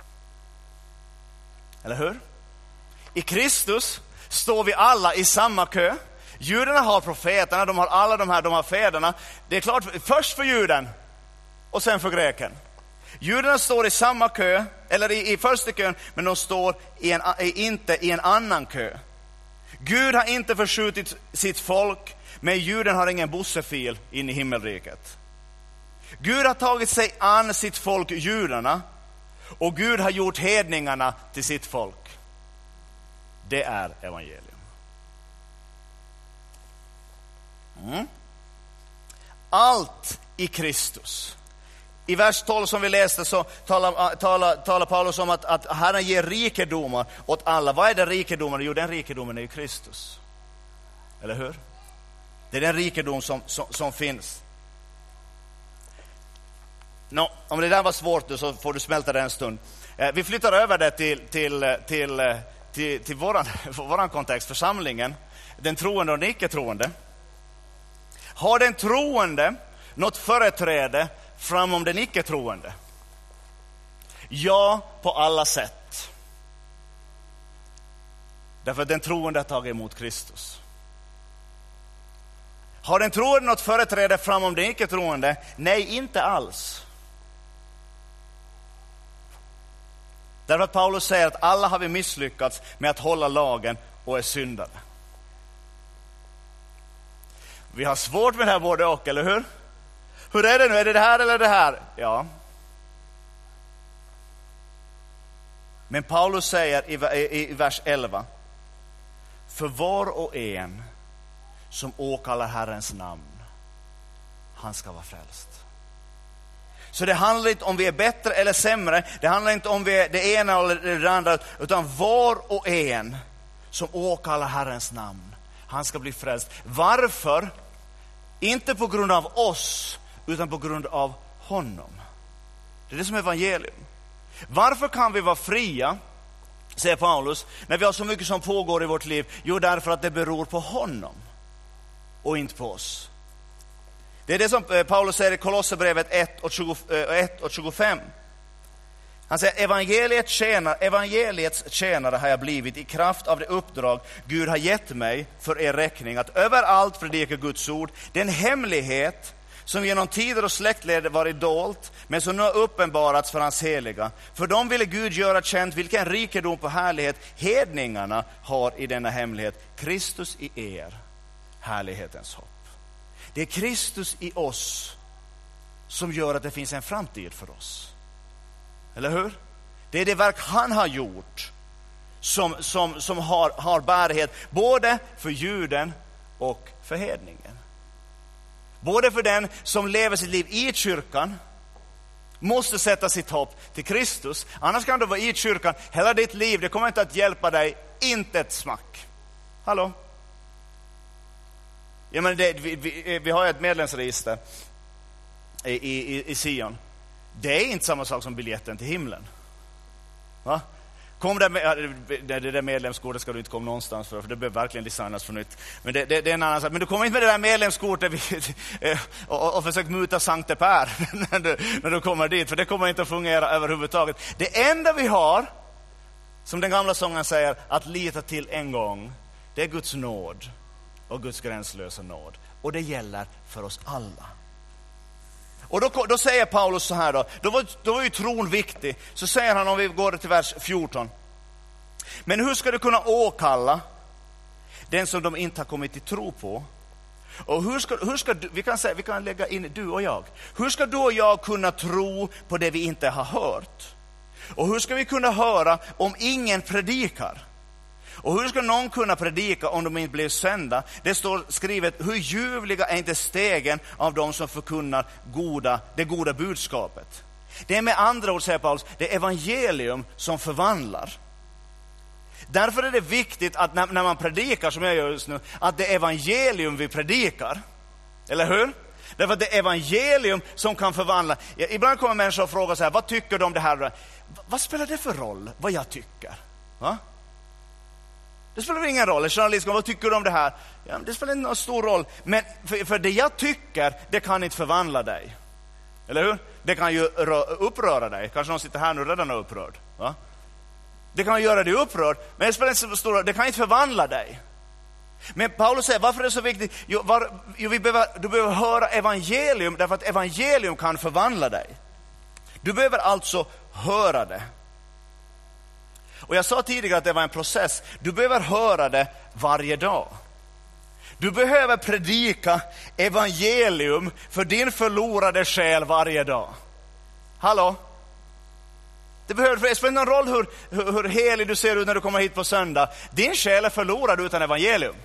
Eller hur? I Kristus står vi alla i samma kö. Judarna har profeterna, de har alla de här, de har fäderna. Det är klart, först för juden och sen för greken. Judarna står i samma kö, eller i, i första kön, men de står i en, inte i en annan kö. Gud har inte förskjutit sitt folk, men juden har ingen bussefil in i himmelriket. Gud har tagit sig an sitt folk, judarna, och Gud har gjort hedningarna till sitt folk. Det är evangelium. Mm. Allt i Kristus. I vers tolv som vi läste så talar, talar, talar Paulus om att, att Herren ger rikedomar åt alla. Vad är det rikedomar? Jo, den rikedomen är ju Kristus. Eller hur? Det är den rikedom som, som, som finns. No, om det där var svårt så får du smälta det en stund. Eh, vi flyttar över det till, till, till, till, till våran, våran kontext, församlingen. Den troende och den icke-troende. Har den troende något företräde framom den icke-troende? Ja, på alla sätt. Därför att den troende har tagit emot Kristus. Har den troende något företräde framom den icke-troende? Nej, inte alls. Därför att Paulus säger att alla har vi misslyckats med att hålla lagen och är syndare. Vi har svårt med det här både och, eller hur? Hur är det nu? Är det det här eller det här? Ja. Men Paulus säger i, i, i vers elva: för var och en som åkallar Herrens namn, han ska vara frälst. Så det handlar inte om vi är bättre eller sämre. Det handlar inte om vi är det ena eller det andra. Utan var och en som åkallar Herrens namn, han ska bli frälst. Varför? Inte på grund av oss, utan på grund av honom. Det är det som är evangelium. Varför kan vi vara fria, säger Paulus, när vi har så mycket som pågår i vårt liv? Jo, därför att det beror på honom och inte på oss. Det är det som Paulus säger i Kolosserbrevet ett och tjugofem. Han säger: evangeliet tjänar, evangeliets tjänare har jag blivit i kraft av det uppdrag Gud har gett mig för er räkning, att överallt predika Guds ord. Det är en hemlighet som genom tider och släktled varit dolt, men som nu har uppenbarats för hans heliga. För dem ville Gud göra känt vilken rikedom på härlighet hedningarna har i denna hemlighet. Kristus i er, härlighetens hopp. Det är Kristus i oss som gör att det finns en framtid för oss. Eller hur? Det är det verk han har gjort som, som, som har, har bärighet både för juden och för hedningen. Både för den som lever sitt liv i kyrkan, måste sätta sitt hopp till Kristus. Annars kan du vara i kyrkan hela ditt liv. Det kommer inte att hjälpa dig, inte ett smack. Hallå? Ja, men det, vi, vi, vi har ju ett medlemsregister i, i, i Sion. Det är inte samma sak som biljetten till himlen. Va? Kom där med, det, det där medlemskortet ska du inte komma någonstans för, för det behöver verkligen designas för nytt. Men det, det, det är en annan sak. Men du kommer inte med det där medlemskortet och, och, och försök muta Sankte Per när du, när du kommer dit, för det kommer inte att fungera överhuvudtaget. Det enda vi har, som den gamla sången säger, att lita till en gång, det är Guds nåd och Guds gränslösa nåd. Och det gäller för oss alla. Och då, då säger Paulus så här då, då var, då var ju tron viktig. Så säger han, om vi går till vers fjorton: men hur ska du kunna åkalla den som de inte har kommit till tro på? Och hur ska, hur ska du, vi kan säga, vi kan lägga in du och jag. Hur ska du och jag kunna tro på det vi inte har hört? Och hur ska vi kunna höra om ingen predikar? Och hur ska någon kunna predika om de inte blir sända? Det står skrivet: hur ljuvliga är inte stegen av dem som förkunnar goda, det goda budskapet. Det är med andra ord, säger Paulus, det är evangelium som förvandlar. Därför är det viktigt att när, när man predikar, som jag gör just nu, att det är evangelium vi predikar. Eller hur? Därför att det är evangelium som kan förvandla. Ibland kommer människor och frågar så här: vad tycker du om det här? Vad spelar det för roll vad jag tycker? Va? Det spelar ingen roll. Journalisten, vad tycker du om det här? Ja, det spelar inte någon stor roll. Men för, för det jag tycker, det kan inte förvandla dig. Eller hur? Det kan ju uppröra dig. Kanske någon sitter här nu redan är upprörd. Va? Det kan göra dig upprörd, men det spelar inte så stor roll. Det kan inte förvandla dig. Men Paulus säger, varför är det så viktigt? Jo, var, jo, vi behöver, du behöver höra evangelium, därför att evangelium kan förvandla dig. Du behöver alltså höra det. Och jag sa tidigare att det var en process. Du behöver höra det varje dag. Du behöver predika evangelium för din förlorade själ varje dag. Hallå? Det behöver, det spelar någon roll hur, hur, hur helig du ser ut när du kommer hit på söndag. Din själ är förlorad utan evangelium.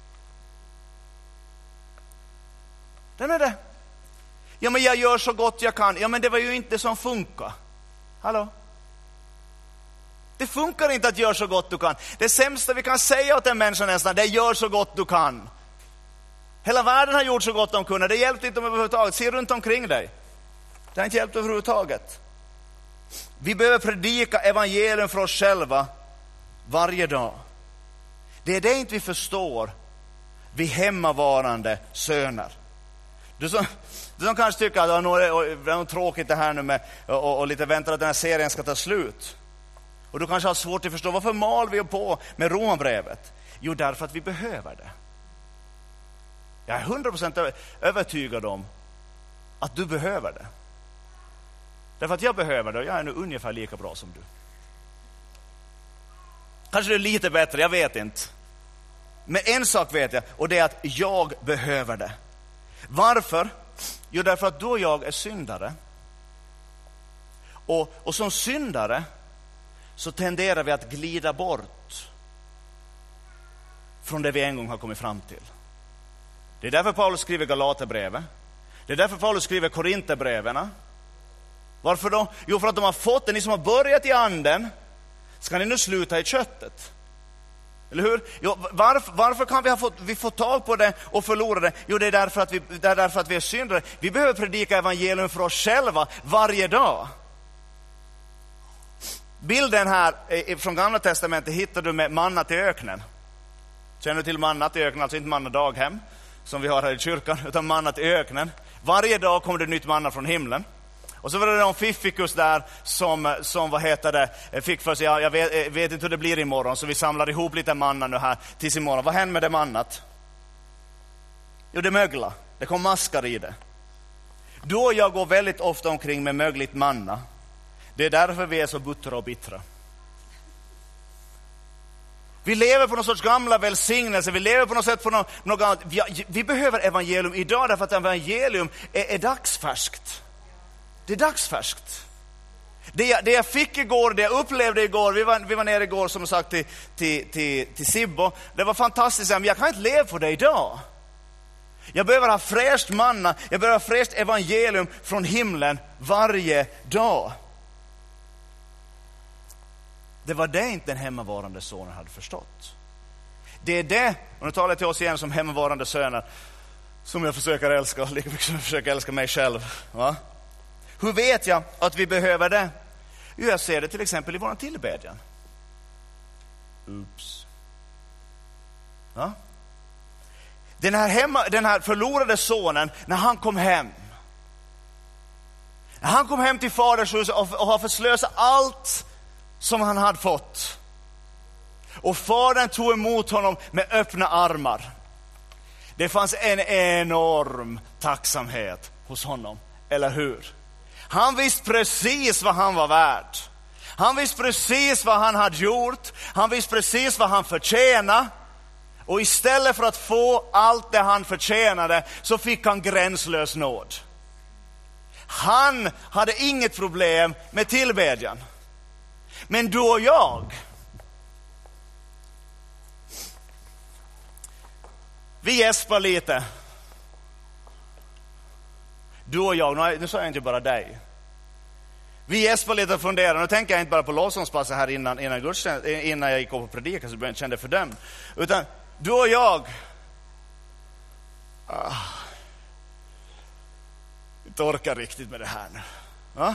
Den är det. Ja, men jag gör så gott jag kan. Ja, men det var ju inte som funkar. Hallå? Det funkar inte att göra så gott du kan. Det sämsta vi kan säga åt en människa nästan, det är gör så gott du kan. Hela världen har gjort så gott de kunde. Det hjälpte inte överhuvudtaget. Se runt omkring dig. Det har inte hjälpt överhuvudtaget. Vi behöver predika evangelium för oss själva varje dag. Det är det inte vi förstår. Vi hemmavarande söner. Du som, du som kanske tycker att det är tråkigt det här nu med och, och lite väntar att den här serien ska ta slut. Och du kanske har svårt att förstå varför mal vi på med Romarbrevet. Jo, därför att vi behöver det. Jag är hundra procent övertygad om att du behöver det. Därför att jag behöver det och jag är nu ungefär lika bra som du. Kanske du är lite bättre, jag vet inte. Men en sak vet jag, och det är att jag behöver det. Varför? Jo, därför att du och jag är syndare. Och, och som syndare så tenderar vi att glida bort från det vi en gång har kommit fram till. Det är därför Paulus skriver Galaterbrevet. Det är därför Paulus skriver Korinterbreven. Varför då? Jo, för att de har fått det. Ni som har börjat i anden, ska ni nu sluta i köttet. Eller hur? Jo, varför, varför kan vi ha fått, vi få tag på det och förlora det? Jo, det är därför att vi, det är därför att vi är syndare. Vi behöver predika evangelium för oss själva varje dag. Bilden här från Gamla testamentet hittar du med manna till öknen. Känner du till manna till öknen? Alltså inte manna daghem som vi har här i kyrkan, utan manna till öknen. Varje dag kommer det nytt manna från himlen. Och så var det någon fiffikus där som, som vad heter det, fick för sig, ja, jag vet, vet inte hur det blir imorgon, så vi samlar ihop lite manna nu här tills imorgon. Vad händer med det mannat? Jo, det mögla. Det kom maskar i det. Då jag går väldigt ofta omkring med mögligt manna. Det är därför vi är så buttra och bittra. Vi lever på någon sorts gamla välsignelse. Vi lever på något sätt på något, något annat. Vi, vi behöver evangelium idag därför att evangelium är, är dagsfärskt. Det är dagsfärskt. Det jag, det jag fick igår, det jag upplevde igår, vi var, vi var nere igår som sagt till, till, till, till Sibbo. Det var fantastiskt, men jag kan inte leva på det idag. Jag behöver ha fräscht manna, jag behöver ha fräscht evangelium från himlen varje dag. Det var det inte den hemmavarande sonen hade förstått. Det är det, och nu talar jag till oss igen som hemmavarande söner, som jag försöker älska, lika mycket som jag försöker älska mig själv. Va? Hur vet jag att vi behöver det? Jo, jag ser det till exempel i vår tillbedjan. Oops. Ja? Den här, hemma, den här förlorade sonen, när han kom hem. När han kom hem till faders hus och, och har förslösat allt som han hade fått. Och fadern tog emot honom med öppna armar. Det fanns en enorm tacksamhet hos honom, eller hur? Han visste precis vad han var värd. Han visste precis vad han hade gjort. Han visste precis vad han förtjänade. Och istället för att få allt det han förtjänade så fick han gränslös nåd. Han hade inget problem med tillbedjan. Men du och jag, vi gäspar lite. Du och jag, nu sa jag inte bara dig. Vi gäspar lite och funderar. Nu tänker jag inte bara på lovsångspasset här innan, innan, gudstjänst, innan jag gick upp och predika, så jag kände fördömd. Utan du och jag, ah, inte orkar riktigt med det här nu. Va?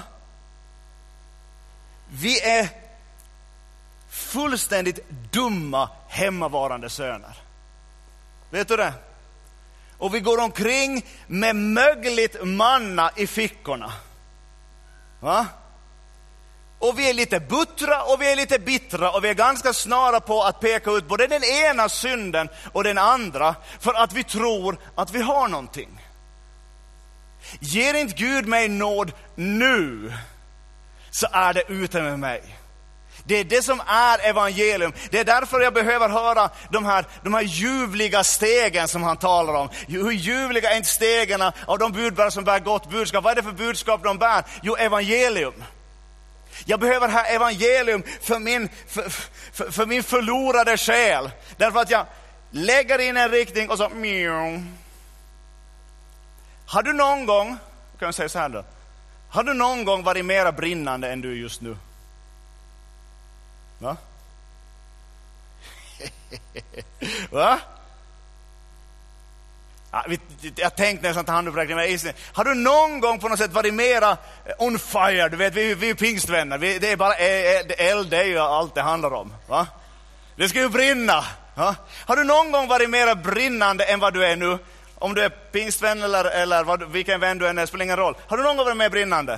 Vi är fullständigt dumma hemmavarande söner. Vet du det? Och vi går omkring med mögligt manna i fickorna. Va? Och vi är lite buttra och vi är lite bittra och vi är ganska snara på att peka ut både den ena synden och den andra för att vi tror att vi har någonting. Ger inte Gud mig nåd nu, så är det ute med mig. Det är det som är evangelium. Det är därför jag behöver höra de här, de här ljuvliga stegen som han talar om. Hur ljuvliga är inte stegen av de budbärare som bär gott budskap? Vad är det för budskap de bär? Jo, evangelium. Jag behöver ha evangelium för min, för, för, för min förlorade själ. Därför att jag lägger in en riktning och så... Har du någon gång, kan jag säga så här då, har du någon gång varit mera brinnande än du just nu? Va? Va? Ja, vi, jag tänkte nästan ta handuppräckning. Har du någon gång på något sätt varit mera on fire? Du vet, vi, vi är pingstvänner. Vi, det är bara eld, det är ju allt det handlar om. Va? Det ska ju brinna. Va? Har du någon gång varit mera brinnande än vad du är nu? Om du är pingstvän eller, eller vad, vilken vän du än är, spelar ingen roll. Har du någon gång varit mer brinnande?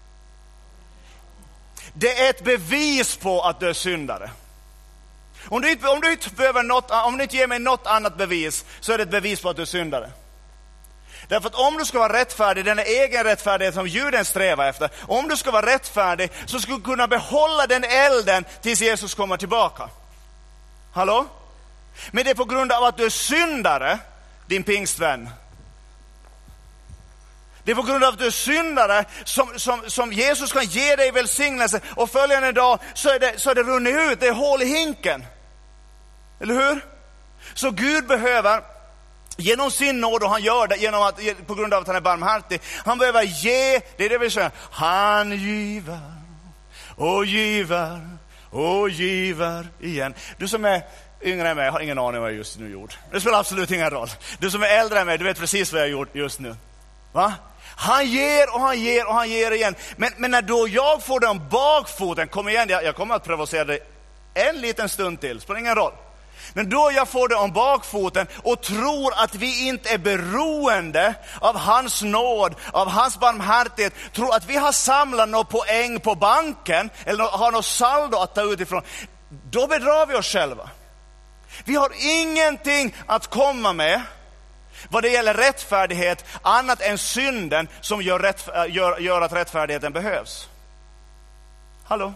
Det är ett bevis på att du är syndare. Om du inte, om du inte, behöver något, om du inte ger mig något annat bevis, så är det ett bevis på att du är syndare. Därför att om du ska vara rättfärdig, den egen rättfärdighet som juden strävar efter, om du ska vara rättfärdig så ska du kunna behålla den elden tills Jesus kommer tillbaka. Hallå? Men det är på grund av att du är syndare, din pingstvän. Det är på grund av att du är syndare som, som, som Jesus kan ge dig välsignelse. Och följande dag så är det, så är det runnit ut, det är hål i hinken. Eller hur? Så Gud behöver genom sin nåd, och han gör det genom att, på grund av att han är barmhärtig. Han behöver ge, det är det vi säger. Han giver och giver och giver igen. Du som är yngre än mig har ingen aning vad jag just nu gjort. Det spelar absolut ingen roll. Du som är äldre än mig, du vet precis vad jag har gjort just nu. Va? Han ger och han ger och han ger igen. Men, men när då jag får den bakfoten, kom igen, jag, jag kommer att provocera dig en liten stund till, spelar ingen roll. Men då jag får det om bakfoten och tror att vi inte är beroende av hans nåd, av hans barmhärtighet, tror att vi har samlat några poäng på banken eller har något saldo att ta utifrån, då bedrar vi oss själva. Vi har ingenting att komma med vad det gäller rättfärdighet annat än synden som gör, rätt, gör, gör att rättfärdigheten behövs. Hallå?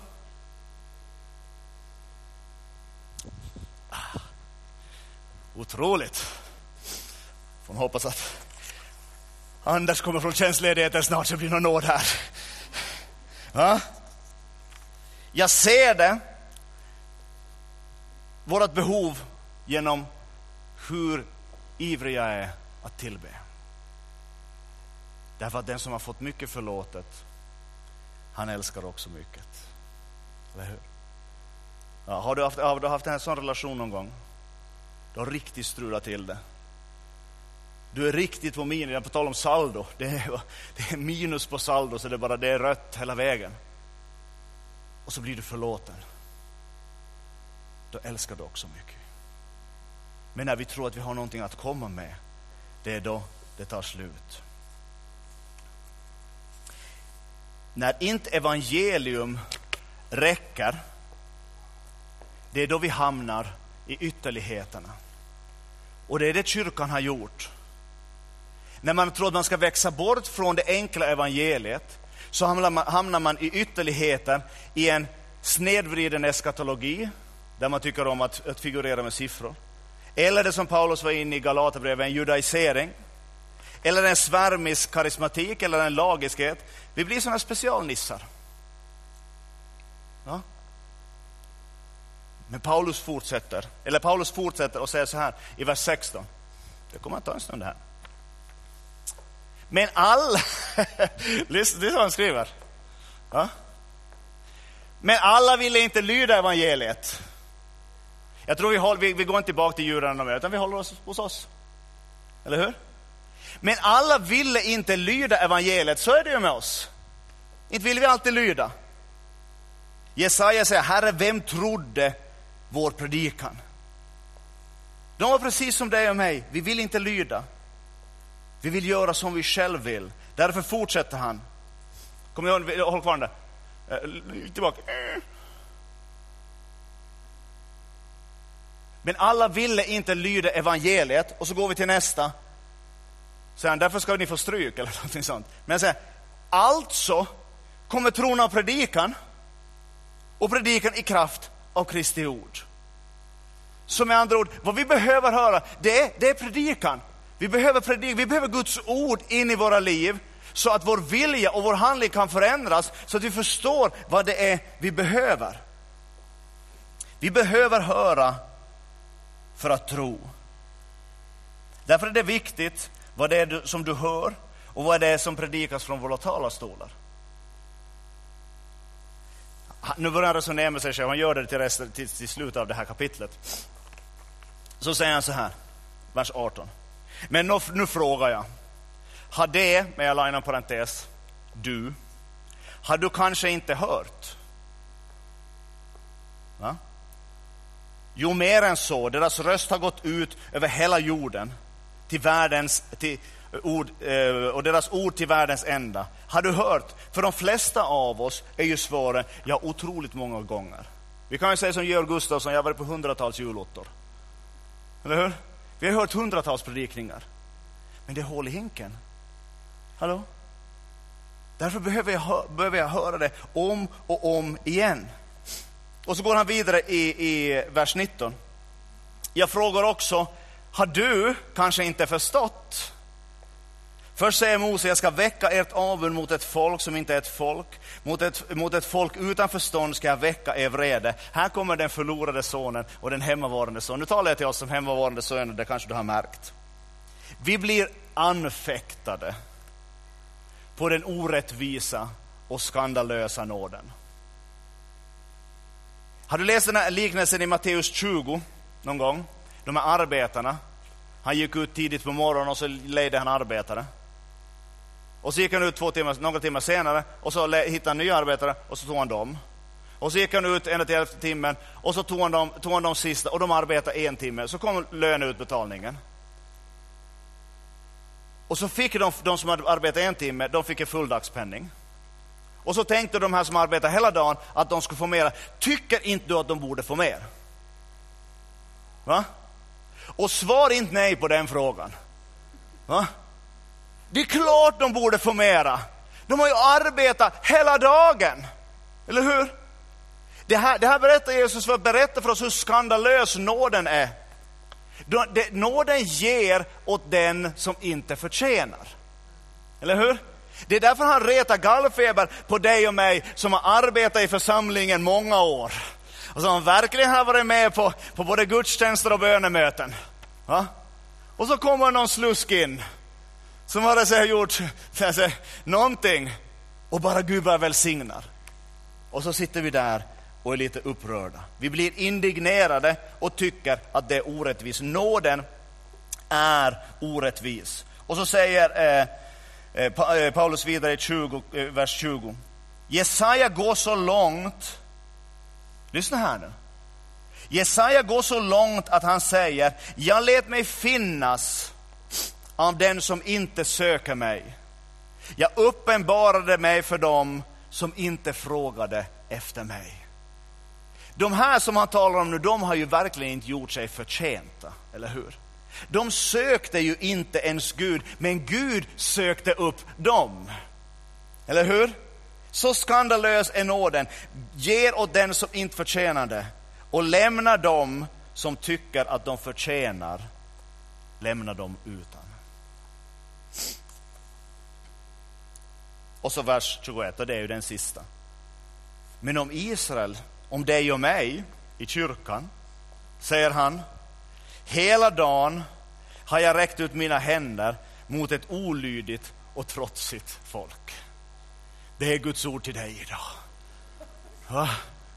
Otroligt. Får hoppas att Anders kommer från tjänstledigheten snart, så blir någon nåd här. Ja? Jag ser det, vårt behov, genom hur ivrig jag är att tillbe. Därför att den som har fått mycket förlåtet, han älskar också mycket. Eller hur? Ja, har du haft, har du haft en sån relation någon gång? Du har riktigt strulat till det. Du är riktigt på minus, på tal om saldo. Det är, det är minus på saldo, så det är bara det är rött hela vägen. Och så blir du förlåten. Då älskar du också mycket. Men när vi tror att vi har någonting att komma med, det är då det tar slut. När inte evangelium räcker, det är då vi hamnar i ytterligheterna. Och det är det kyrkan har gjort. När man tror att man ska växa bort från det enkla evangeliet, så hamnar man, hamnar man i ytterligheter, i en snedvriden eskatologi, där man tycker om att, att figurera med siffror. Eller det som Paulus var inne i Galaterbrevet, en judaisering. Eller en svärmisk karismatik, eller en lagiskhet. Vi blir såna specialnissar. Ja? Men Paulus fortsätter, eller Paulus fortsätter och säger så här i vers sexton. Det kommer att ta en stund här. Men alla, lyssna, det är så han skriver. Ja? Men alla ville inte lyda evangeliet. Jag tror vi, håller, vi, vi går inte tillbaka till djuren mer, utan vi håller oss hos oss. Eller hur? Men alla ville inte lyda evangeliet, så är det ju med oss. Inte vill vi alltid lyda. Jesaja säger, Herre, vem trodde vår predikan? De var precis som dig och mig. Vi vill inte lyda. Vi vill göra som vi själv vill. Därför fortsätter han. Kom igen, håll kvar den där. Tillbaka. Men alla ville inte lyda evangeliet. Och så går vi till nästa. Så han, därför ska ni få stryk eller någonting sånt. Men jag säger, alltså kommer tron av predikan, och predikan i kraft av Kristi ord. Så med andra ord, vad vi behöver höra, det är, det är predikan. Vi behöver predikan, vi behöver Guds ord in i våra liv, så att vår vilja och vår handling kan förändras, så att vi förstår vad det är vi behöver. Vi behöver höra för att tro. Därför är det viktigt vad det är som du hör och vad det är som predikas från våra talarstolar. Nu börjar han resonera med sig själv. Han gör det till, resten, till, till slutet av det här kapitlet. Så säger han så här, vers arton. Men nu, nu frågar jag. Har det, med jag inom parentes, du, har du kanske inte hört? Va? Jo, mer än så. Deras röst har gått ut över hela jorden till världens till ord, och deras ord till världens ända. Har du hört? För de flesta av oss är ju svaren ja, otroligt många gånger. Vi kan ju säga som Georg Gustafsson, jag har varit på hundratals julottor. Eller hur? Vi har hört hundratals predikningar. Men det är hål i hinken. Hallå? Därför behöver jag, hö- behöver jag höra det om och om igen. Och så går han vidare i, i vers nitton. Jag frågar också, har du kanske inte förstått? Först säger Mose, jag ska väcka ert avund mot ett folk som inte är ett folk. Mot ett, mot ett folk utan förstånd ska jag väcka er vrede. Här kommer den förlorade sonen och den hemmavarande sonen. Nu talar jag till oss som hemmavarande söner, det kanske du har märkt. Vi blir anfäktade på den orättvisa och skandalösa nåden. Har du läst den här liknelsen i Matteus tjugo någon gång? De här arbetarna. Han gick ut tidigt på morgonen och så ledde han arbetare. Och så gick han ut två timmar, några timmar senare och så hittade han nya arbetare och så tog han dem. Och så gick han ut ända till elfte timmen och så tog han dem, tog han dem sista och de arbetade en timme. Så kom löneutbetalningen. Och så fick de, de som hade arbetat en timme, de fick en fulldagspenning. Och så tänkte de här som arbetar hela dagen att de skulle få mer. Tycker inte du att de borde få mer? Va? Och svar inte nej på den frågan. Va? Det är klart de borde få mera. De har ju arbetat hela dagen. Eller hur? Det här, det här berättar Jesus för att berätta för oss hur skandalös nåden är. Nåden ger åt den som inte förtjänar. Eller hur? Det är därför han retar gallfeber på dig och mig som har arbetat i församlingen många år. Och som verkligen har varit med på, på både gudstjänster och bönemöten. Va? Och så kommer någon slusk in som har sig gjort säga, någonting och bara Gud bara välsignar. Och så sitter vi där och är lite upprörda. Vi blir indignerade och tycker att det är orättvis. Nåden är orättvis. Och så säger eh, eh, Paulus vidare i tjugo, eh, vers tjugo. Jesaja går så långt. Lyssna här nu. Jesaja går så långt att han säger: jag lät mig finnas av den som inte söker mig. Jag uppenbarade mig för dem som inte frågade efter mig. De här som han talar om nu, de har ju verkligen inte gjort sig förtjänta, eller hur? De sökte ju inte ens Gud, men Gud sökte upp dem. Eller hur? Så skandalös är nåden. Ger åt den som inte förtjänar det och lämnar dem som tycker att de förtjänar, lämnar dem utan. Och så vers tjugoett, och det är ju den sista. Men om Israel, om dig och mig i kyrkan, säger han: hela dagen har jag räckt ut mina händer mot ett olydigt och trotsigt folk. Det är Guds ord till dig idag. Va?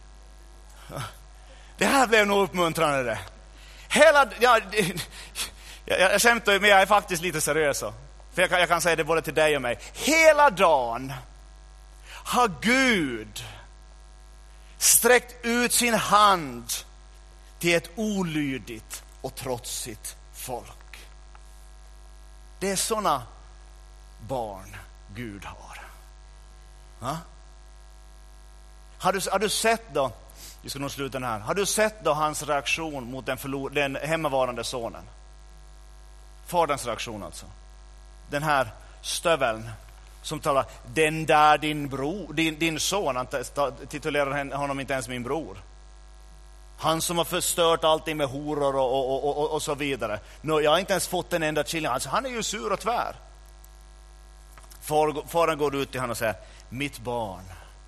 Det här blev nog uppmuntrande det. Hela, ja, jag, jag skämtar, men jag är faktiskt lite seriös. För jag kan, jag kan säga det både till dig och mig. Hela dagen har Gud sträckt ut sin hand till ett olydigt och trotsigt folk. Det är såna barn Gud har. Ha? Har, du, har du sett då, vi ska nog sluta den här, har du sett då hans reaktion mot den, förlor, den hemmavarande sonen? Faderns reaktion alltså. Den här stöveln som talar, den där din bror, din, din son, han titulerar honom inte ens min bror. Han som har förstört allting med horor och, och, och, och, och så vidare. Nu, jag har inte ens fått en enda killing. Alltså, han är ju sur och tvär. Far, faren går ut till honom och säger: mitt barn.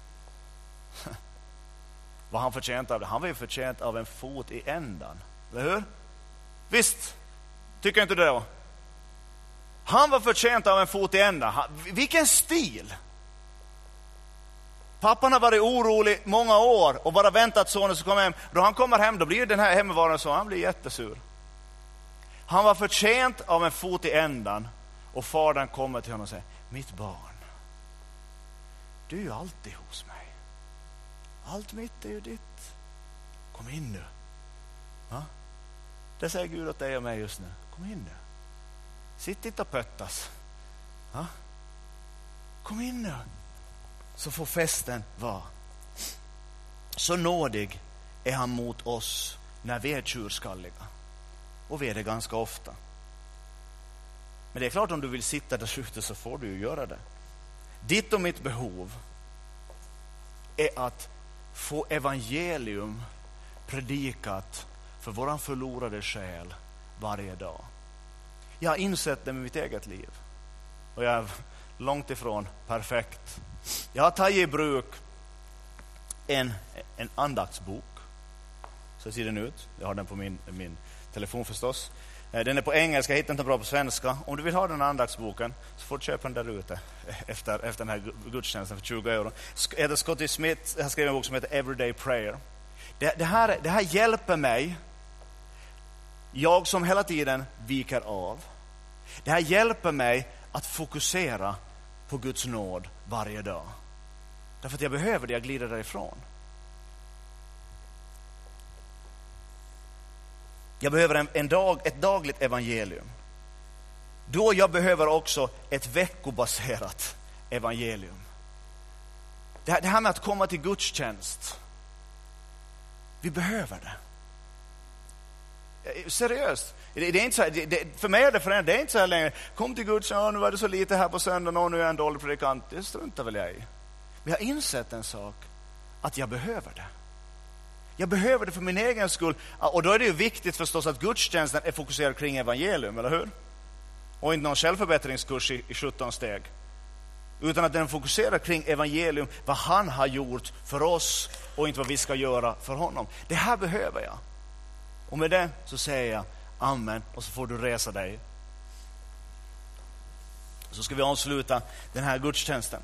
Vad han förtjänt av det? Han var ju förtjänt av en fot i ändan. Eller hur? Visst, tycker inte det då? Han var förtjänt av en fot i ändan. Han, vilken stil! Pappan har varit orolig många år och bara väntat sonen ska komma hem. Då han kommer hem, då blir den här hemmavarande så han blir jättesur. Han var förtjänt av en fot i ändan och fadern kommer till honom och säger: mitt barn, du är ju alltid hos mig. Allt mitt är ju ditt. Kom in nu. Va? Det säger Gud åt dig och mig just nu. Kom in nu. Sitt inte och pöttas. Va? Kom in nu. Så får festen vara. Så nådig är han mot oss när vi är tjurskalliga. Och vi är det ganska ofta. Men det är klart, om du vill sitta där ute så får du ju göra det. Ditt och mitt behov är att få evangelium predikat för våran förlorade själ varje dag. Jag har insett det med mitt eget liv. och jag är långt ifrån perfekt. Jag har tagit i bruk en, en andaktsbok. Så ser den ut. Jag har den på min, min telefon förstås. Den är på engelska, jag hittar inte bra på svenska. Om du vill ha den andaktsboken så får du köpa den där ute efter, efter den här gudstjänsten för tjugo euro. Heter Scotty Smith har skrivit en bok som heter Everyday Prayer. Det, det, här, det här hjälper mig, jag som hela tiden viker av. Det här hjälper mig att fokusera på Guds nåd varje dag. Därför att jag behöver det, jag glider därifrån. Jag behöver en, en dag, ett dagligt evangelium. Då jag behöver också ett veckobaserat evangelium. Det här, det här med att komma till gudstjänst. Vi behöver det. Seriöst. Det, det är inte så här, det, det, för mig är det förändrat. Det är inte så här längre. Kom till gudstjänst, nu var det så lite här på söndagen och nu är jag en dålig predikant. Det struntar väl jag i. Men jag har insett en sak. Att jag behöver det. Jag behöver det för min egen skull. Och då är det ju viktigt förstås att gudstjänsten är fokuserad kring evangelium, eller hur? Och inte någon självförbättringskurs i, i sjutton steg. Utan att den fokuserar kring evangelium, vad han har gjort för oss och inte vad vi ska göra för honom. Det här behöver jag. Och med det så säger jag amen och så får du resa dig. Så ska vi avsluta den här gudstjänsten.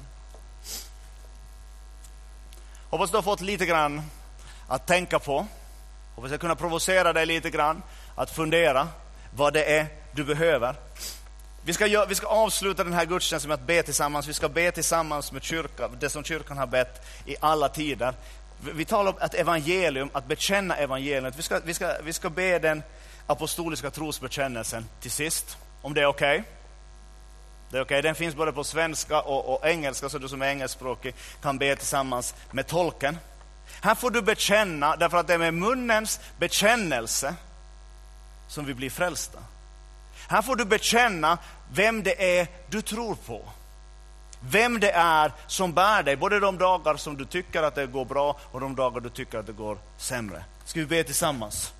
Hoppas du har fått lite grann att tänka på. Hoppas jag kunna provocera dig lite grann att fundera vad det är du behöver. Vi ska, göra, vi ska avsluta den här gudstjänsten med att be tillsammans. Vi ska be tillsammans med kyrkan, det som kyrkan har bett i alla tider. Vi talar om ett evangelium, att bekänna evangeliet. Vi ska, vi ska, vi ska be den apostoliska trosbekännelsen till sist. Om det är okej. Okay. Det är okej. Okay. Den finns både på svenska och, och engelska, så du som är engelskspråkig kan be tillsammans med tolken. Här får du bekänna, därför att det är med munnens bekännelse som vi blir frälsta. Här får du bekänna vem det är du tror på. Vem det är som bär dig, både de dagar som du tycker att det går bra och de dagar du tycker att det går sämre. Ska vi be tillsammans?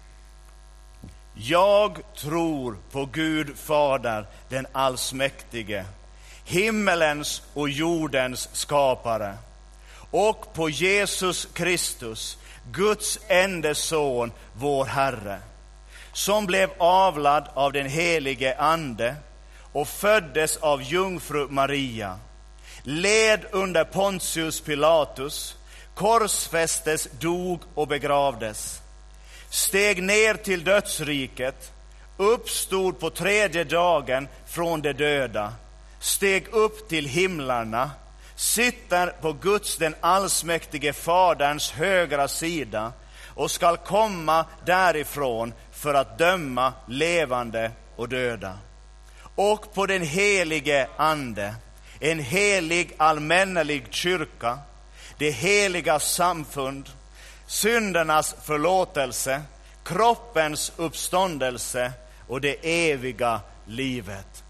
Jag tror på Gud Fader, den allsmäktige, himmelens och jordens skapare, och på Jesus Kristus, Guds enda son, vår Herre, som blev avlad av den helige ande och föddes av jungfru Maria, led under Pontius Pilatus, korsfästes, dog och begravdes, steg ner till dödsriket, uppstod på tredje dagen från de döda, steg upp till himlarna, sitter på Guds den allsmäktige Faderns högra sida och skall komma därifrån för att döma levande och döda. Och på den helige ande, en helig allmännelig kyrka, det heliga samfund, syndernas förlåtelse, kroppens uppståndelse och det eviga livet.